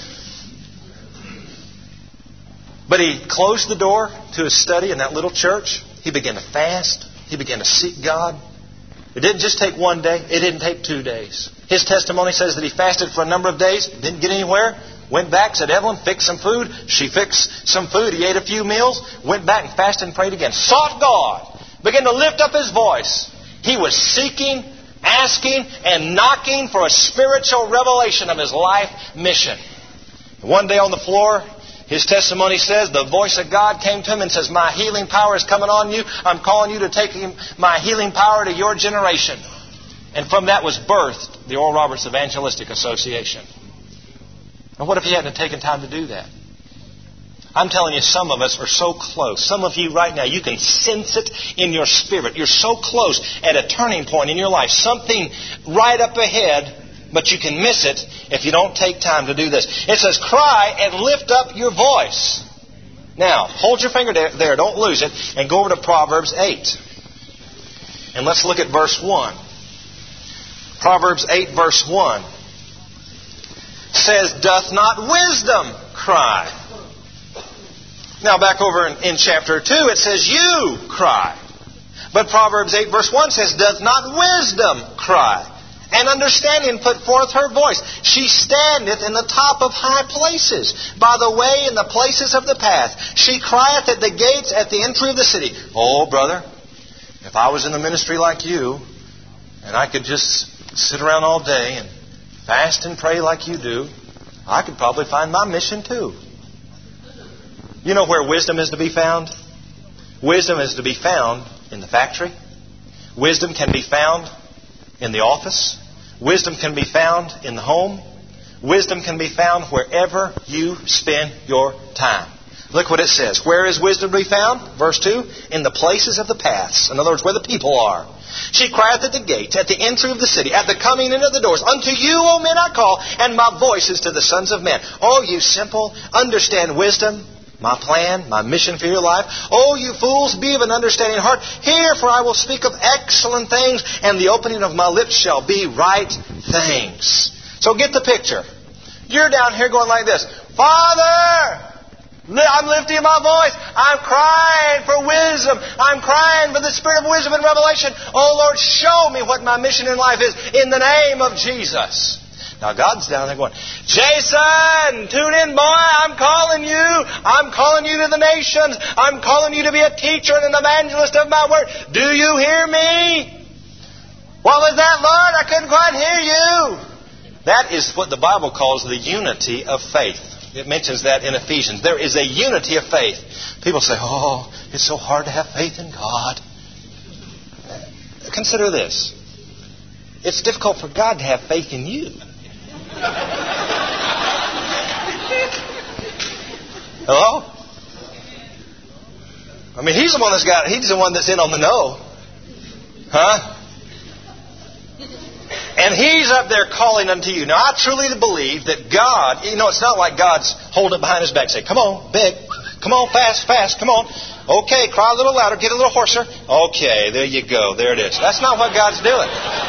But he closed the door to his study in that little church. He began to fast. He began to seek God. It didn't just take one day. It didn't take two days. His testimony says that he fasted for a number of days, didn't get anywhere, went back, said, Evelyn, fix some food. She fixed some food. He ate a few meals, went back and fasted and prayed again. Sought God, began to lift up his voice. He was seeking, asking, and knocking for a spiritual revelation of his life mission. One day on the floor, his testimony says, the voice of God came to him and says, my healing power is coming on you. I'm calling you to take my healing power to your generation. And from that was birthed the Oral Roberts Evangelistic Association. And what if he hadn't taken time to do that? I'm telling you, some of us are so close. Some of you right now, you can sense it in your spirit. You're so close at a turning point in your life. Something right up ahead, but you can miss it if you don't take time to do this. It says, cry and lift up your voice. Now, hold your finger there. Don't lose it. And go over to Proverbs eight. And let's look at verse one. Proverbs eight, verse one says, doth not wisdom cry? Now, back over in, in chapter two, it says, you cry. But Proverbs eight, verse one says, doth not wisdom cry? And understanding put forth her voice. She standeth in the top of high places, by the way in the places of the path. She crieth at the gates at the entry of the city. Oh, brother, if I was in the ministry like you, and I could just sit around all day and fast and pray like you do, I could probably find my mission too. You know where wisdom is to be found? Wisdom is to be found in the factory. Wisdom can be found in the office. Wisdom can be found in the home. Wisdom can be found wherever you spend your time. Look what it says. Where is wisdom to be found? Verse two. In the places of the paths. In other words, where the people are. She crieth at the gates, at the entry of the city, at the coming in of the doors. Unto you, O men, I call, and my voice is to the sons of men. O you simple, understand wisdom, my plan, my mission for your life. O you fools, be of an understanding heart. Hear, for I will speak of excellent things, and the opening of my lips shall be right things. So get the picture. You're down here going like this. Father! I'm lifting my voice. I'm crying for wisdom. I'm crying for the spirit of wisdom and revelation. Oh, Lord, show me what my mission in life is in the name of Jesus. Now, God's down there going, Jason, tune in, boy. I'm calling you. I'm calling you to the nations. I'm calling you to be a teacher and an evangelist of my word. Do you hear me? What was that, Lord? I couldn't quite hear you. That is what the Bible calls the unity of faith. It mentions that in Ephesians. There is a unity of faith. People say, oh, it's so hard to have faith in God. Consider this. It's difficult for God to have faith in you. Hello? I mean, He's the one that's got, He's the one that's in on the know. Huh? And He's up there calling unto you. Now, I truly believe that God, you know, it's not like God's holding it behind His back, say, come on, beg, come on, fast, fast, come on. Okay, cry a little louder, get a little hoarser. Okay, there you go, there it is. That's not what God's doing.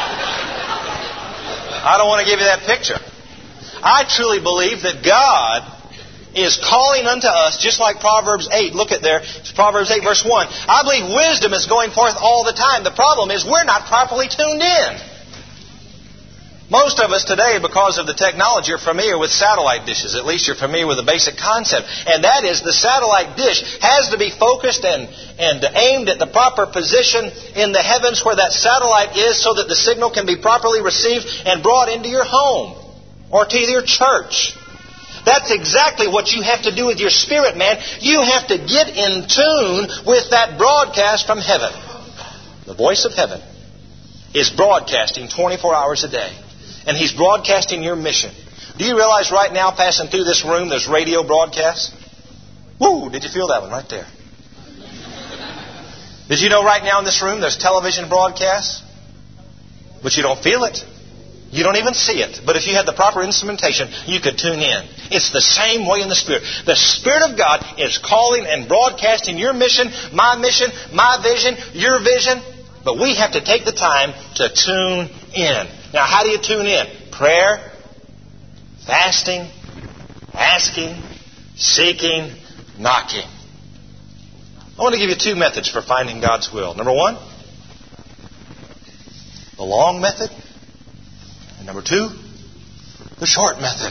I don't want to give you that picture. I truly believe that God is calling unto us, just like Proverbs eight. Look at there. It's Proverbs eight, verse one. I believe wisdom is going forth all the time. The problem is we're not properly tuned in. Most of us today, because of the technology, are familiar with satellite dishes. At least you're familiar with the basic concept. And that is the satellite dish has to be focused and, and aimed at the proper position in the heavens where that satellite is so that the signal can be properly received and brought into your home or to your church. That's exactly what you have to do with your spirit, man. You have to get in tune with that broadcast from heaven. The voice of heaven is broadcasting twenty-four hours a day. And He's broadcasting your mission. Do you realize right now, passing through this room, there's radio broadcasts? Woo! Did you feel that one right there? Did you know right now in this room there's television broadcasts? But you don't feel it. You don't even see it. But if you had the proper instrumentation, you could tune in. It's the same way in the Spirit. The Spirit of God is calling and broadcasting your mission, my mission, my vision, your vision. But we have to take the time to tune in. Now, how do you tune in? Prayer, fasting, asking, seeking, knocking. I want to give you two methods for finding God's will. Number one, the long method. And number two, the short method.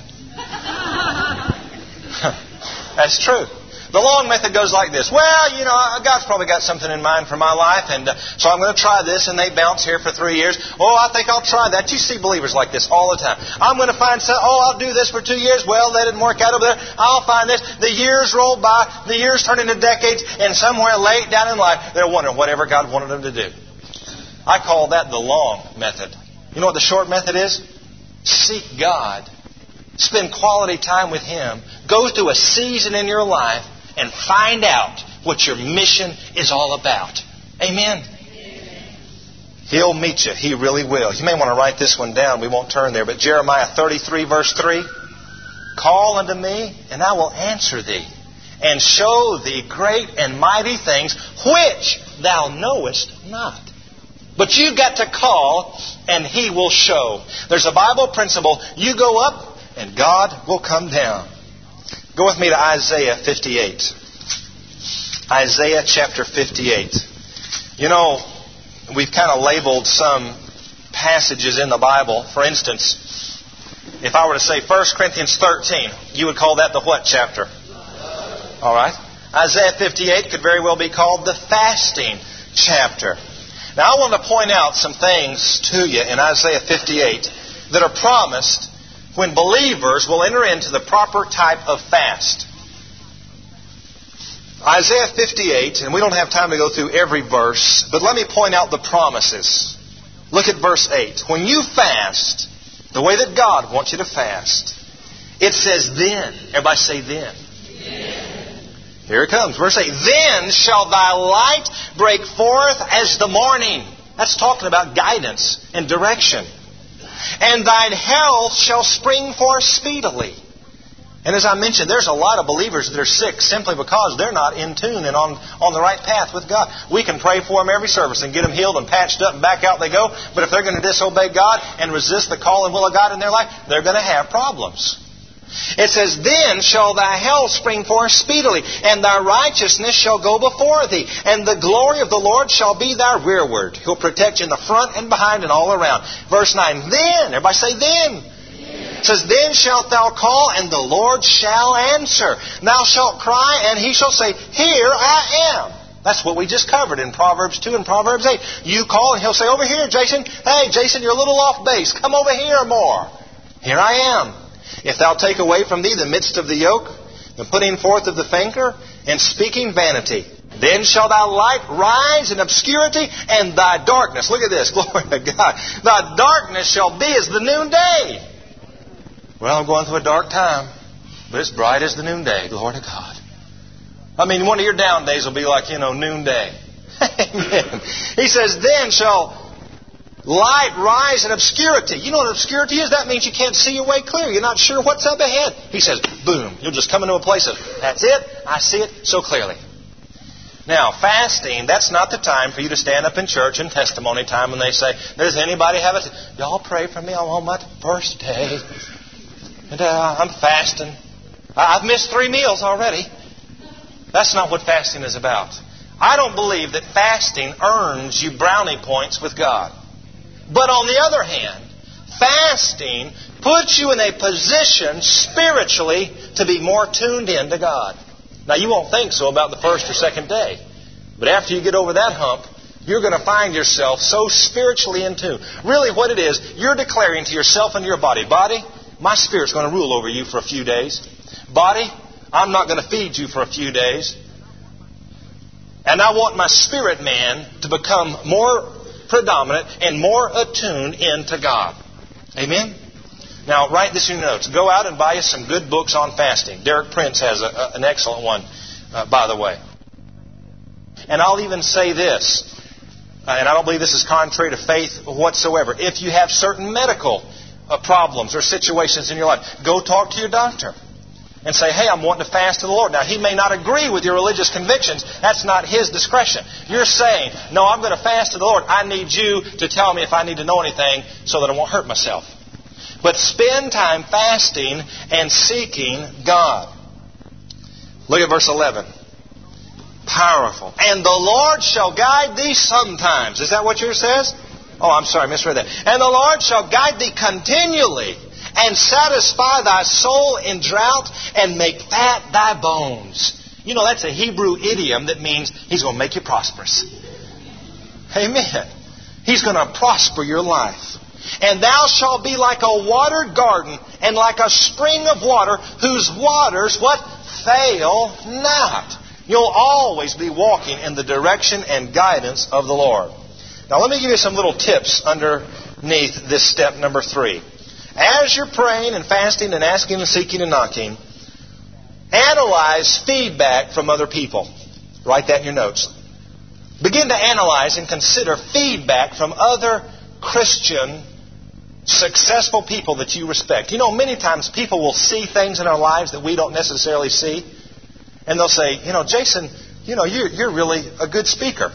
That's true. The long method goes like this. Well, you know, God's probably got something in mind for my life, and uh, so I'm going to try this, and they bounce here for three years. Oh, I think I'll try that. You see believers like this all the time. I'm going to find some, oh, I'll do this for two years. Well, that didn't work out over there. I'll find this. The years roll by. The years turn into decades, and somewhere late down in life, they're wondering whatever God wanted them to do. I call that the long method. You know what the short method is? Seek God. Spend quality time with Him. Go through a season in your life and find out what your mission is all about. Amen? Amen? He'll meet you. He really will. You may want to write this one down. We won't turn there. But Jeremiah thirty-three, verse three. Call unto me, and I will answer thee, and show thee great and mighty things, which thou knowest not. But you've got to call, and He will show. There's a Bible principle. You go up, and God will come down. Go with me to Isaiah fifty-eight. Isaiah chapter fifty-eight. You know, we've kind of labeled some passages in the Bible. For instance, if I were to say First Corinthians thirteen, you would call that the what chapter? All right. Isaiah fifty-eight could very well be called the fasting chapter. Now, I want to point out some things to you in Isaiah fifty-eight that are promised when believers will enter into the proper type of fast. Isaiah fifty-eight, and we don't have time to go through every verse, but let me point out the promises. Look at verse eight. When you fast, the way that God wants you to fast, it says then. Everybody say then. Then. Here it comes. Verse eight. Then shall thy light break forth as the morning. That's talking about guidance and direction. And thine health shall spring forth speedily. And as I mentioned, there's a lot of believers that are sick simply because they're not in tune and on, on the right path with God. We can pray for them every service and get them healed and patched up and back out they go. But if they're going to disobey God and resist the call and will of God in their life, they're going to have problems. It says, then shall thy health spring forth speedily, and thy righteousness shall go before thee, and the glory of the Lord shall be thy rearward. He'll protect you in the front and behind and all around. Verse nine, then, everybody say then. It says, then shalt thou call, and the Lord shall answer. Thou shalt cry, and He shall say, here I am. That's what we just covered in Proverbs two and Proverbs eight. You call, and He'll say, over here, Jason. Hey, Jason, you're a little off base. Come over here more. Here I am. If thou take away from thee the midst of the yoke, the putting forth of the finger, and speaking vanity, then shall thy light rise in obscurity, and thy darkness, look at this, glory to God, thy darkness shall be as the noonday. Well, I'm going through a dark time, but it's bright as the noonday, glory to God. I mean, one of your down days will be like, you know, noonday. Amen. He says, then shall light rise in obscurity. You know what obscurity is? That means you can't see your way clear. You're not sure what's up ahead. He says, boom, you'll just come into a place of, that's it, I see it so clearly. Now, fasting, that's not the time for you to stand up in church in testimony time when they say, does anybody have it? Y'all pray for me. I'm on my birthday. And uh, I'm fasting. I've missed three meals already. That's not what fasting is about. I don't believe that fasting earns you brownie points with God. But on the other hand, fasting puts you in a position spiritually to be more tuned in to God. Now, you won't think so about the first or second day. But after you get over that hump, you're going to find yourself so spiritually in tune. Really what it is, you're declaring to yourself and your body, body, my spirit's going to rule over you for a few days. Body, I'm not going to feed you for a few days. And I want my spirit man to become more predominant and more attuned into God. Amen? Now, write this in your notes. Go out and buy you some good books on fasting. Derek Prince has a, a, an excellent one, uh, by the way. And I'll even say this, uh, and I don't believe this is contrary to faith whatsoever. If you have certain medical uh, problems or situations in your life, go talk to your doctor and say, hey, I'm wanting to fast to the Lord. Now, he may not agree with your religious convictions. That's not his discretion. You're saying, no, I'm going to fast to the Lord. I need you to tell me if I need to know anything so that I won't hurt myself. But spend time fasting and seeking God. Look at verse eleven. Powerful. And the Lord shall guide thee sometimes. Is that what yours says? Oh, I'm sorry, I misread that. And the Lord shall guide thee continually, and satisfy thy soul in drought, and make fat thy bones. You know, that's a Hebrew idiom that means He's going to make you prosperous. Amen. He's going to prosper your life. And thou shalt be like a watered garden, and like a spring of water, whose waters, what? Fail not. You'll always be walking in the direction and guidance of the Lord. Now, let me give you some little tips underneath this step number three. As you're praying and fasting and asking and seeking and knocking, analyze feedback from other people. Write that in your notes. Begin to analyze and consider feedback from other Christian, successful people that you respect. You know, many times people will see things in our lives that we don't necessarily see. And they'll say, you know, Jason, you know, you're, you're really a good speaker.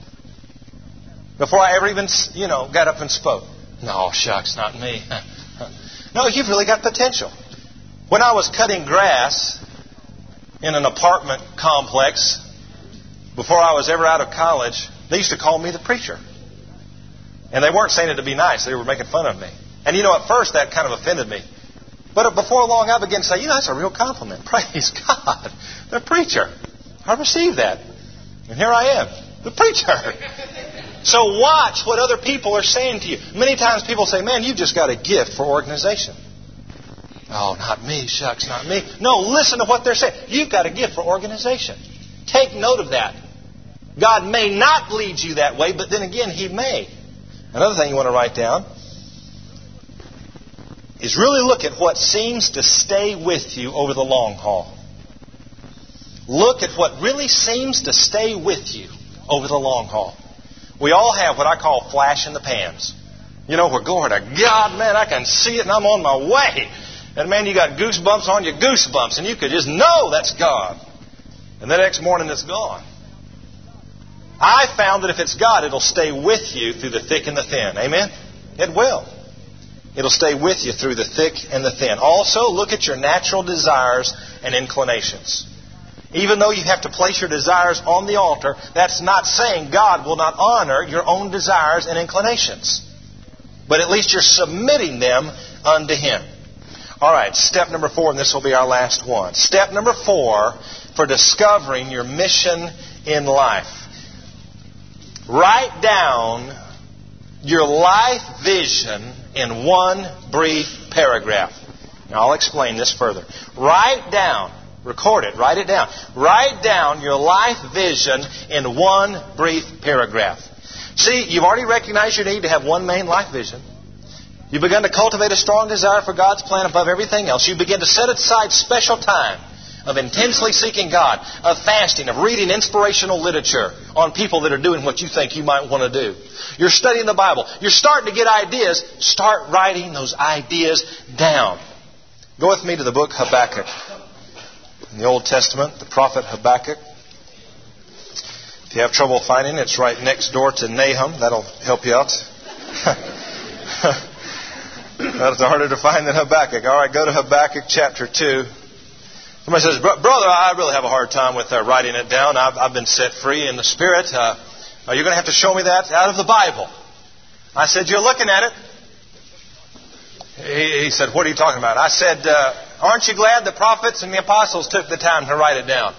Before I ever even, you know, got up and spoke. No, shucks, not me. No, you've really got potential. When I was cutting grass in an apartment complex, before I was ever out of college, they used to call me the preacher. And they weren't saying it to be nice. They were making fun of me. And you know, at first that kind of offended me. But before long I began to say, you know, that's a real compliment. Praise God. The preacher. I received that. And here I am. The preacher. So watch what other people are saying to you. Many times people say, man, you've just got a gift for organization. Oh, not me. Shucks, not me. No, listen to what they're saying. You've got a gift for organization. Take note of that. God may not lead you that way, but then again, He may. Another thing you want to write down is really look at what seems to stay with you over the long haul. Look at what really seems to stay with you over the long haul. We all have what I call flash in the pans. You know, we're going to God, man, I can see it and I'm on my way. And man, you got goosebumps on your goosebumps, and you could just know that's God. And the next morning it's gone. I found that if it's God, it'll stay with you through the thick and the thin. Amen? It will. It'll stay with you through the thick and the thin. Also, look at your natural desires and inclinations. Even though you have to place your desires on the altar, that's not saying God will not honor your own desires and inclinations. But at least you're submitting them unto Him. All right, step number four, and this will be our last one. Step number four for discovering your mission in life. Write down your life vision in one brief paragraph. Now, I'll explain this further. Write down, record it, write it down. Write down your life vision in one brief paragraph. See, you've already recognized your need to have one main life vision. You've begun to cultivate a strong desire for God's plan above everything else. You begin to set aside special time of intensely seeking God, of fasting, of reading inspirational literature on people that are doing what you think you might want to do. You're studying the Bible. You're starting to get ideas. Start writing those ideas down. Go with me to the book Habakkuk. In the Old Testament, the prophet Habakkuk. If you have trouble finding it, it's right next door to Nahum. That'll help you out. That's harder to find than Habakkuk. All right, go to Habakkuk chapter two. Somebody says, brother, I really have a hard time with uh, writing it down. I've, I've been set free in the Spirit. Uh, you're going to have to show me that out of the Bible. I said, you're looking at it. He, he said, what are you talking about? I said, uh, aren't you glad the prophets and the apostles took the time to write it down?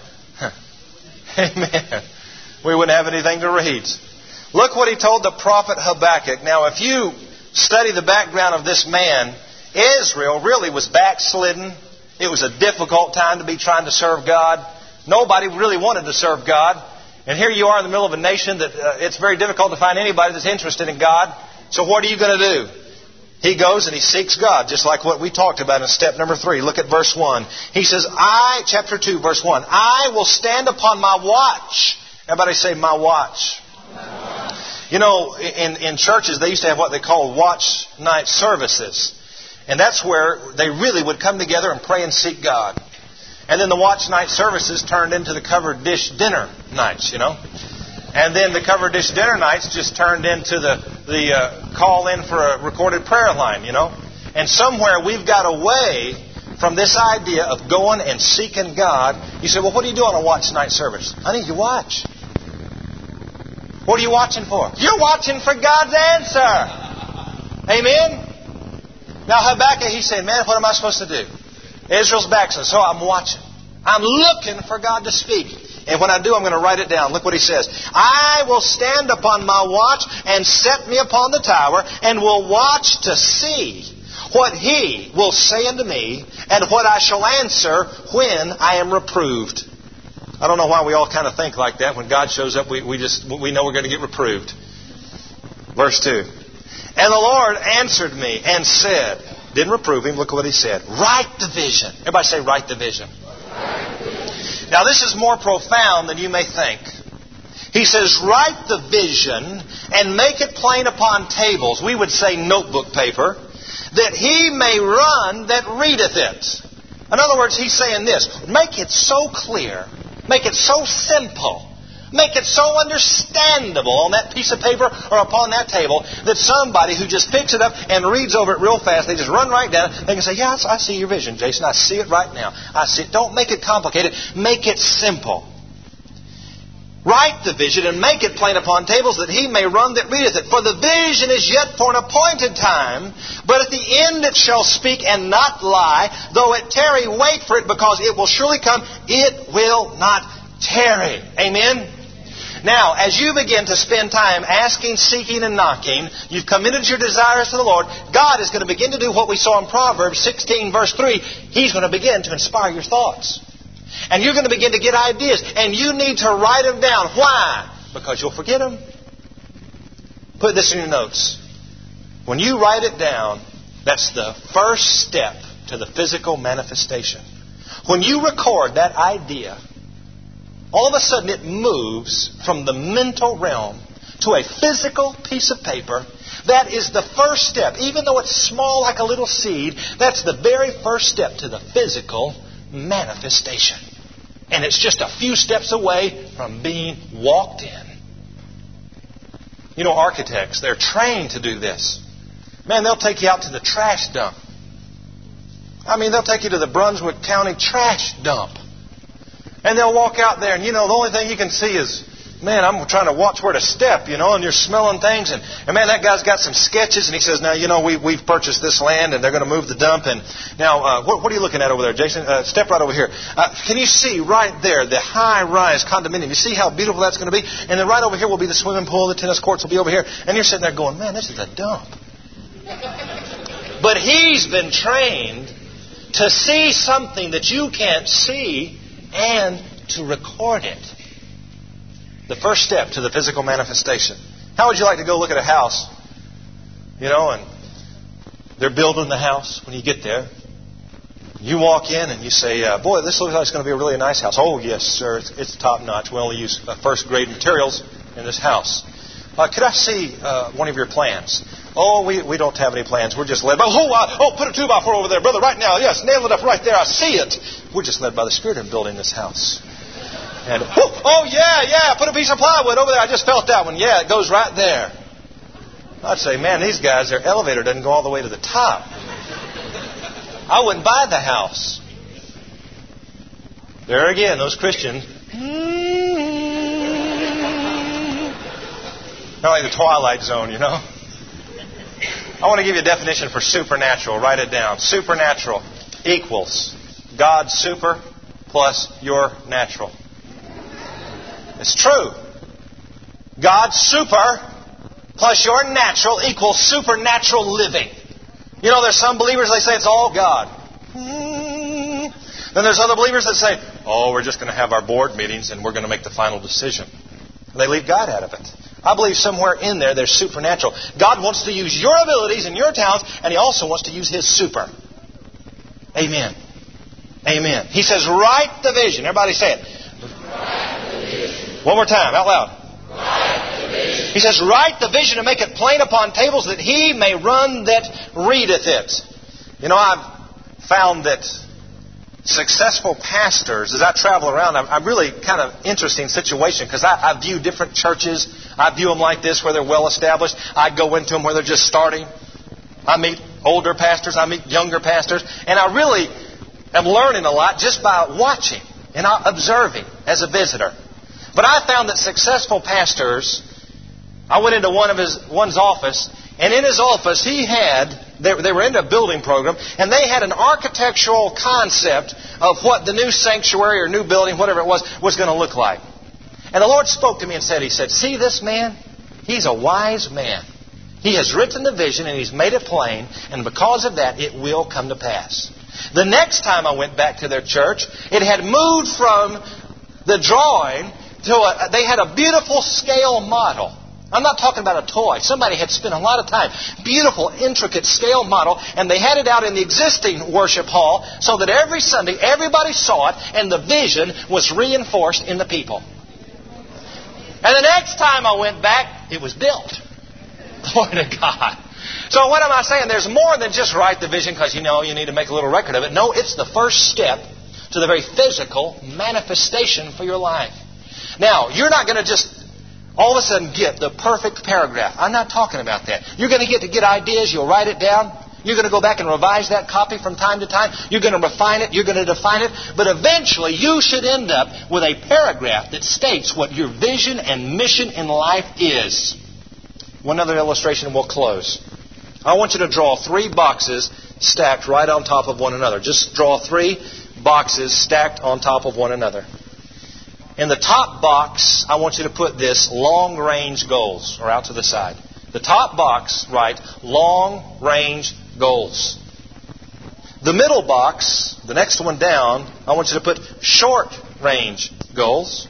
Amen. We wouldn't have anything to read. Look what he told the prophet Habakkuk. Now, if you study the background of this man, Israel really was backslidden. It was a difficult time to be trying to serve God. Nobody really wanted to serve God. And here you are in the middle of a nation that uh, it's very difficult to find anybody that's interested in God. So what are you going to do? He goes and he seeks God, just like what we talked about in step number three. Look at verse one. He says, I, chapter two, verse one, I will stand upon my watch. Everybody say, my watch. You know, in, in churches, they used to have what they call watch night services. And that's where they really would come together and pray and seek God. And then the watch night services turned into the covered dish dinner nights, you know. And then the covered dish dinner nights just turned into the, the uh, call in for a recorded prayer line, you know. And somewhere we've got away from this idea of going and seeking God. You say, well, what do you do on a watch night service? Honey, you watch. What are you watching for? You're watching for God's answer. Amen? Now Habakkuk, he's saying, man, what am I supposed to do? Israel's backslidden, so I'm watching. I'm looking for God to speak. And when I do, I'm going to write it down. Look what he says. I will stand upon my watch and set me upon the tower and will watch to see what he will say unto me and what I shall answer when I am reproved. I don't know why we all kind of think like that. When God shows up, we, we just we know we're going to get reproved. Verse two. And the Lord answered me and said, didn't reprove him, look what he said. Write the vision. Everybody say, write the vision. Write the vision. Now this is more profound than you may think. He says, write the vision and make it plain upon tables. We would say notebook paper. That he may run that readeth it. In other words, he's saying this. Make it so clear. Make it so simple. Make it so understandable on that piece of paper or upon that table that somebody who just picks it up and reads over it real fast, they just run right down it. They can say, yeah, I see your vision, Jason. I see it right now. I see it. Don't make it complicated. Make it simple. Write the vision and make it plain upon tables that he may run that readeth it. For the vision is yet for an appointed time, but at the end it shall speak and not lie. Though it tarry, wait for it, because it will surely come. It will not tarry. Amen? Now, as you begin to spend time asking, seeking, and knocking, you've committed your desires to the Lord, God is going to begin to do what we saw in Proverbs sixteen, verse three. He's going to begin to inspire your thoughts. And you're going to begin to get ideas. And you need to write them down. Why? Because you'll forget them. Put this in your notes. When you write it down, that's the first step to the physical manifestation. When you record that idea, all of a sudden it moves from the mental realm to a physical piece of paper That is the first step. Even though it's small like a little seed, that's the very first step to the physical manifestation. And it's just a few steps away from being walked in. You know, architects, they're trained to do this. Man, they'll take you out to the trash dump. I mean, they'll take you to the Brunswick County trash dump. And they'll walk out there, and, you know, the only thing you can see is, man, I'm trying to watch where to step, you know, and you're smelling things. And, and man, that guy's got some sketches, and he says, now, you know, we, we've purchased this land, and they're going to move the dump. And now, uh, what, what are you looking at over there, Jason? Uh, step right over here. Uh, can you see right there the high-rise condominium? You see how beautiful that's going to be? And then right over here will be the swimming pool, the tennis courts will be over here. And you're sitting there going, man, this is a dump. But he's been trained to see something that you can't see and to record it. The first step to the physical manifestation. How would you like to go look at a house? You know, and they're building the house when you get there. You walk in and you say, uh, boy, this looks like it's going to be a really nice house. Oh, yes, sir, it's, it's top notch. We only use uh, first grade materials in this house. Uh, could I see uh, one of your plans? Oh, we, we don't have any plans. We're just led by... Oh, uh, oh, put a two by four over there, brother, right now. Yes, nail it up right there. I see it. We're just led by the Spirit in building this house. And, oh, oh, yeah, yeah, put a piece of plywood over there. I just felt that one. Yeah, it goes right there. I'd say, man, these guys, their elevator doesn't go all the way to the top. I wouldn't buy the house. There again, those Christians... Not like the Twilight Zone, you know. I want to give you a definition for supernatural. Write it down. Supernatural equals God's super plus your natural. It's true. God's super plus your natural equals supernatural living. You know, there's some believers, they say it's all God. Then there's other believers that say, oh, we're just going to have our board meetings and we're going to make the final decision. And they leave God out of it. I believe somewhere in there there's supernatural. God wants to use your abilities and your talents, and He also wants to use His super. Amen. Amen. He says, write the vision. Everybody say it. Write the vision. One more time, out loud. Write the vision. He says, write the vision and make it plain upon tables that he may run that readeth it. You know, I've found that successful pastors, as I travel around, I'm, I'm really kind of interesting situation because I, I view different churches. I view them like this where they're well established. I go into them where they're just starting. I meet older pastors. I meet younger pastors. And I really am learning a lot just by watching and observing as a visitor. But I found that successful pastors, I went into one of his one's office, and in his office he had... They, they were into a building program, and they had an architectural concept of what the new sanctuary or new building, whatever it was, was going to look like. And the Lord spoke to me and said, He said, see this man? He's a wise man. He has written the vision and He's made it plain, and because of that, it will come to pass. The next time I went back to their church, it had moved from the drawing to a, they had a beautiful scale model. I'm not talking about a toy. Somebody had spent a lot of time. Beautiful, intricate scale model. And they had it out in the existing worship hall so that every Sunday everybody saw it and the vision was reinforced in the people. And the next time I went back, it was built. Glory to God. So what am I saying? There's more than just write the vision because, you know, you need to make a little record of it. No, it's the first step to the very physical manifestation for your life. Now, you're not going to just... all of a sudden get the perfect paragraph. I'm not talking about that. You're going to get to get ideas. You'll write it down. You're going to go back and revise that copy from time to time. You're going to refine it. You're going to define it. But eventually you should end up with a paragraph that states what your vision and mission in life is. One other illustration and we'll close. I want you to draw three boxes stacked right on top of one another. Just draw three boxes stacked on top of one another. In the top box, I want you to put this long-range goals, or out to the side. The top box, write long-range goals. The middle box, the next one down, I want you to put short-range goals.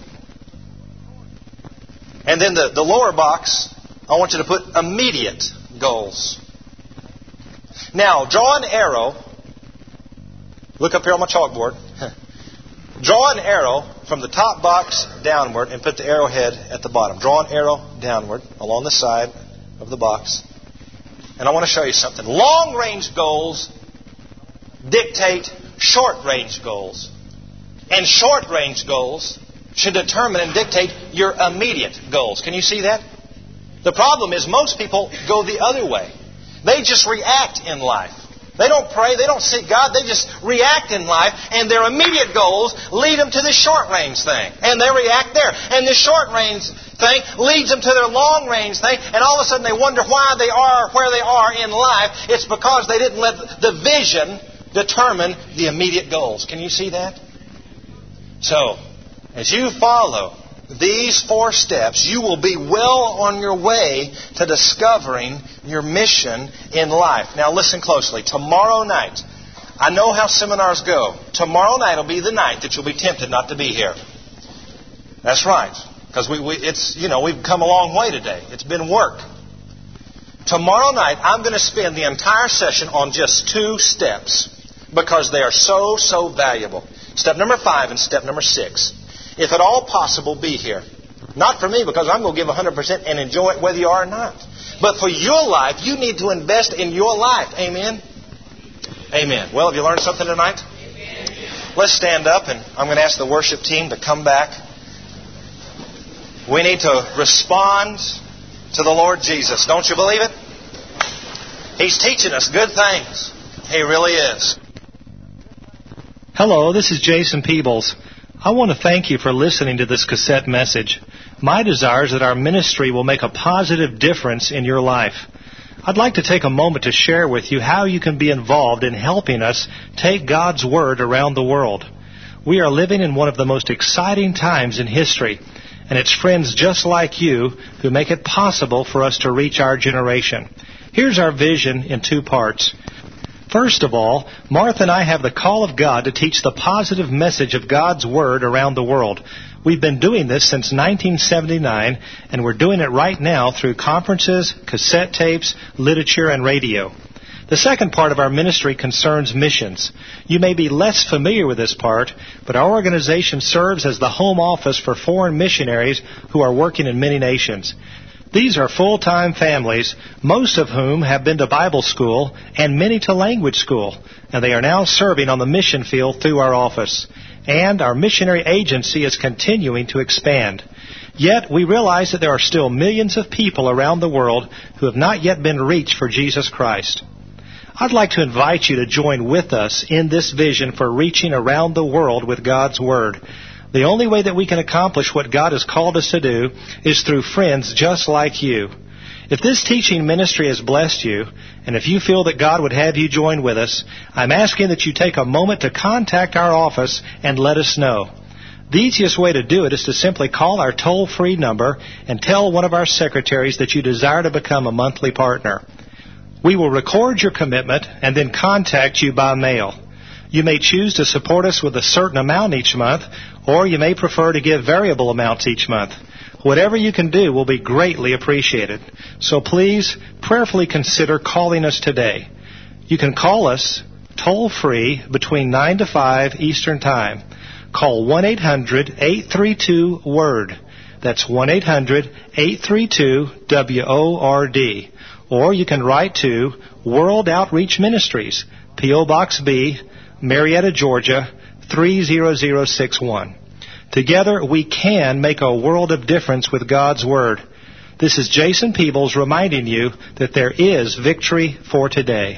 And then the, the lower box, I want you to put immediate goals. Now, draw an arrow. Look up here on my chalkboard. Draw an arrow from the top box downward and put the arrowhead at the bottom. Draw an arrow downward along the side of the box. And I want to show you something. Long-range goals dictate short-range goals. And short-range goals should determine and dictate your immediate goals. Can you see that? The problem is most people go the other way. They just react in life. They don't pray, they don't seek God, they just react in life, and their immediate goals lead them to the short-range thing. And they react there. And the short-range thing leads them to their long-range thing, and all of a sudden they wonder why they are where they are in life. It's because they didn't let the vision determine the immediate goals. Can you see that? So, as you follow these four steps, you will be well on your way to discovering your mission in life. Now listen closely. Tomorrow night, I know how seminars go. Tomorrow night will be the night that you'll be tempted not to be here. That's right. Because we, we, it's, you know, we've come a long way today. It's been work. Tomorrow night, I'm going to spend the entire session on just two steps because they are so, so valuable. Step number five and step number six. If at all possible, be here. Not for me, because I'm going to give one hundred percent and enjoy it whether you are or not. But for your life, you need to invest in your life. Amen? Amen. Well, have you learned something tonight? Amen. Let's stand up, and I'm going to ask the worship team to come back. We need to respond to the Lord Jesus. Don't you believe it? He's teaching us good things. He really is. Hello, this is Jason Peebles. I want to thank you for listening to this cassette message. My desire is that our ministry will make a positive difference in your life. I'd like to take a moment to share with you how you can be involved in helping us take God's Word around the world. We are living in one of the most exciting times in history, and it's friends just like you who make it possible for us to reach our generation. Here's our vision in two parts. First of all, Martha and I have the call of God to teach the positive message of God's Word around the world. We've been doing this since nineteen seventy-nine, and we're doing it right now through conferences, cassette tapes, literature, and radio. The second part of our ministry concerns missions. You may be less familiar with this part, but our organization serves as the home office for foreign missionaries who are working in many nations. These are full-time families, most of whom have been to Bible school and many to language school, and they are now serving on the mission field through our office. And our missionary agency is continuing to expand. Yet we realize that there are still millions of people around the world who have not yet been reached for Jesus Christ. I'd like to invite you to join with us in this vision for reaching around the world with God's Word. The only way that we can accomplish what God has called us to do is through friends just like you. If this teaching ministry has blessed you, and if you feel that God would have you join with us, I'm asking that you take a moment to contact our office and let us know. The easiest way to do it is to simply call our toll-free number and tell one of our secretaries that you desire to become a monthly partner. We will record your commitment and then contact you by mail. You may choose to support us with a certain amount each month, or you may prefer to give variable amounts each month. Whatever you can do will be greatly appreciated. So please prayerfully consider calling us today. You can call us toll-free between nine to five Eastern Time. Call one eight hundred eight three two WORD. That's one eight hundred eight three two W O R D. Or you can write to World Outreach Ministries, P O Box B, Marietta, Georgia, three zero zero six one. Together we can make a world of difference with God's Word. This is Jason Peebles reminding you that there is victory for today.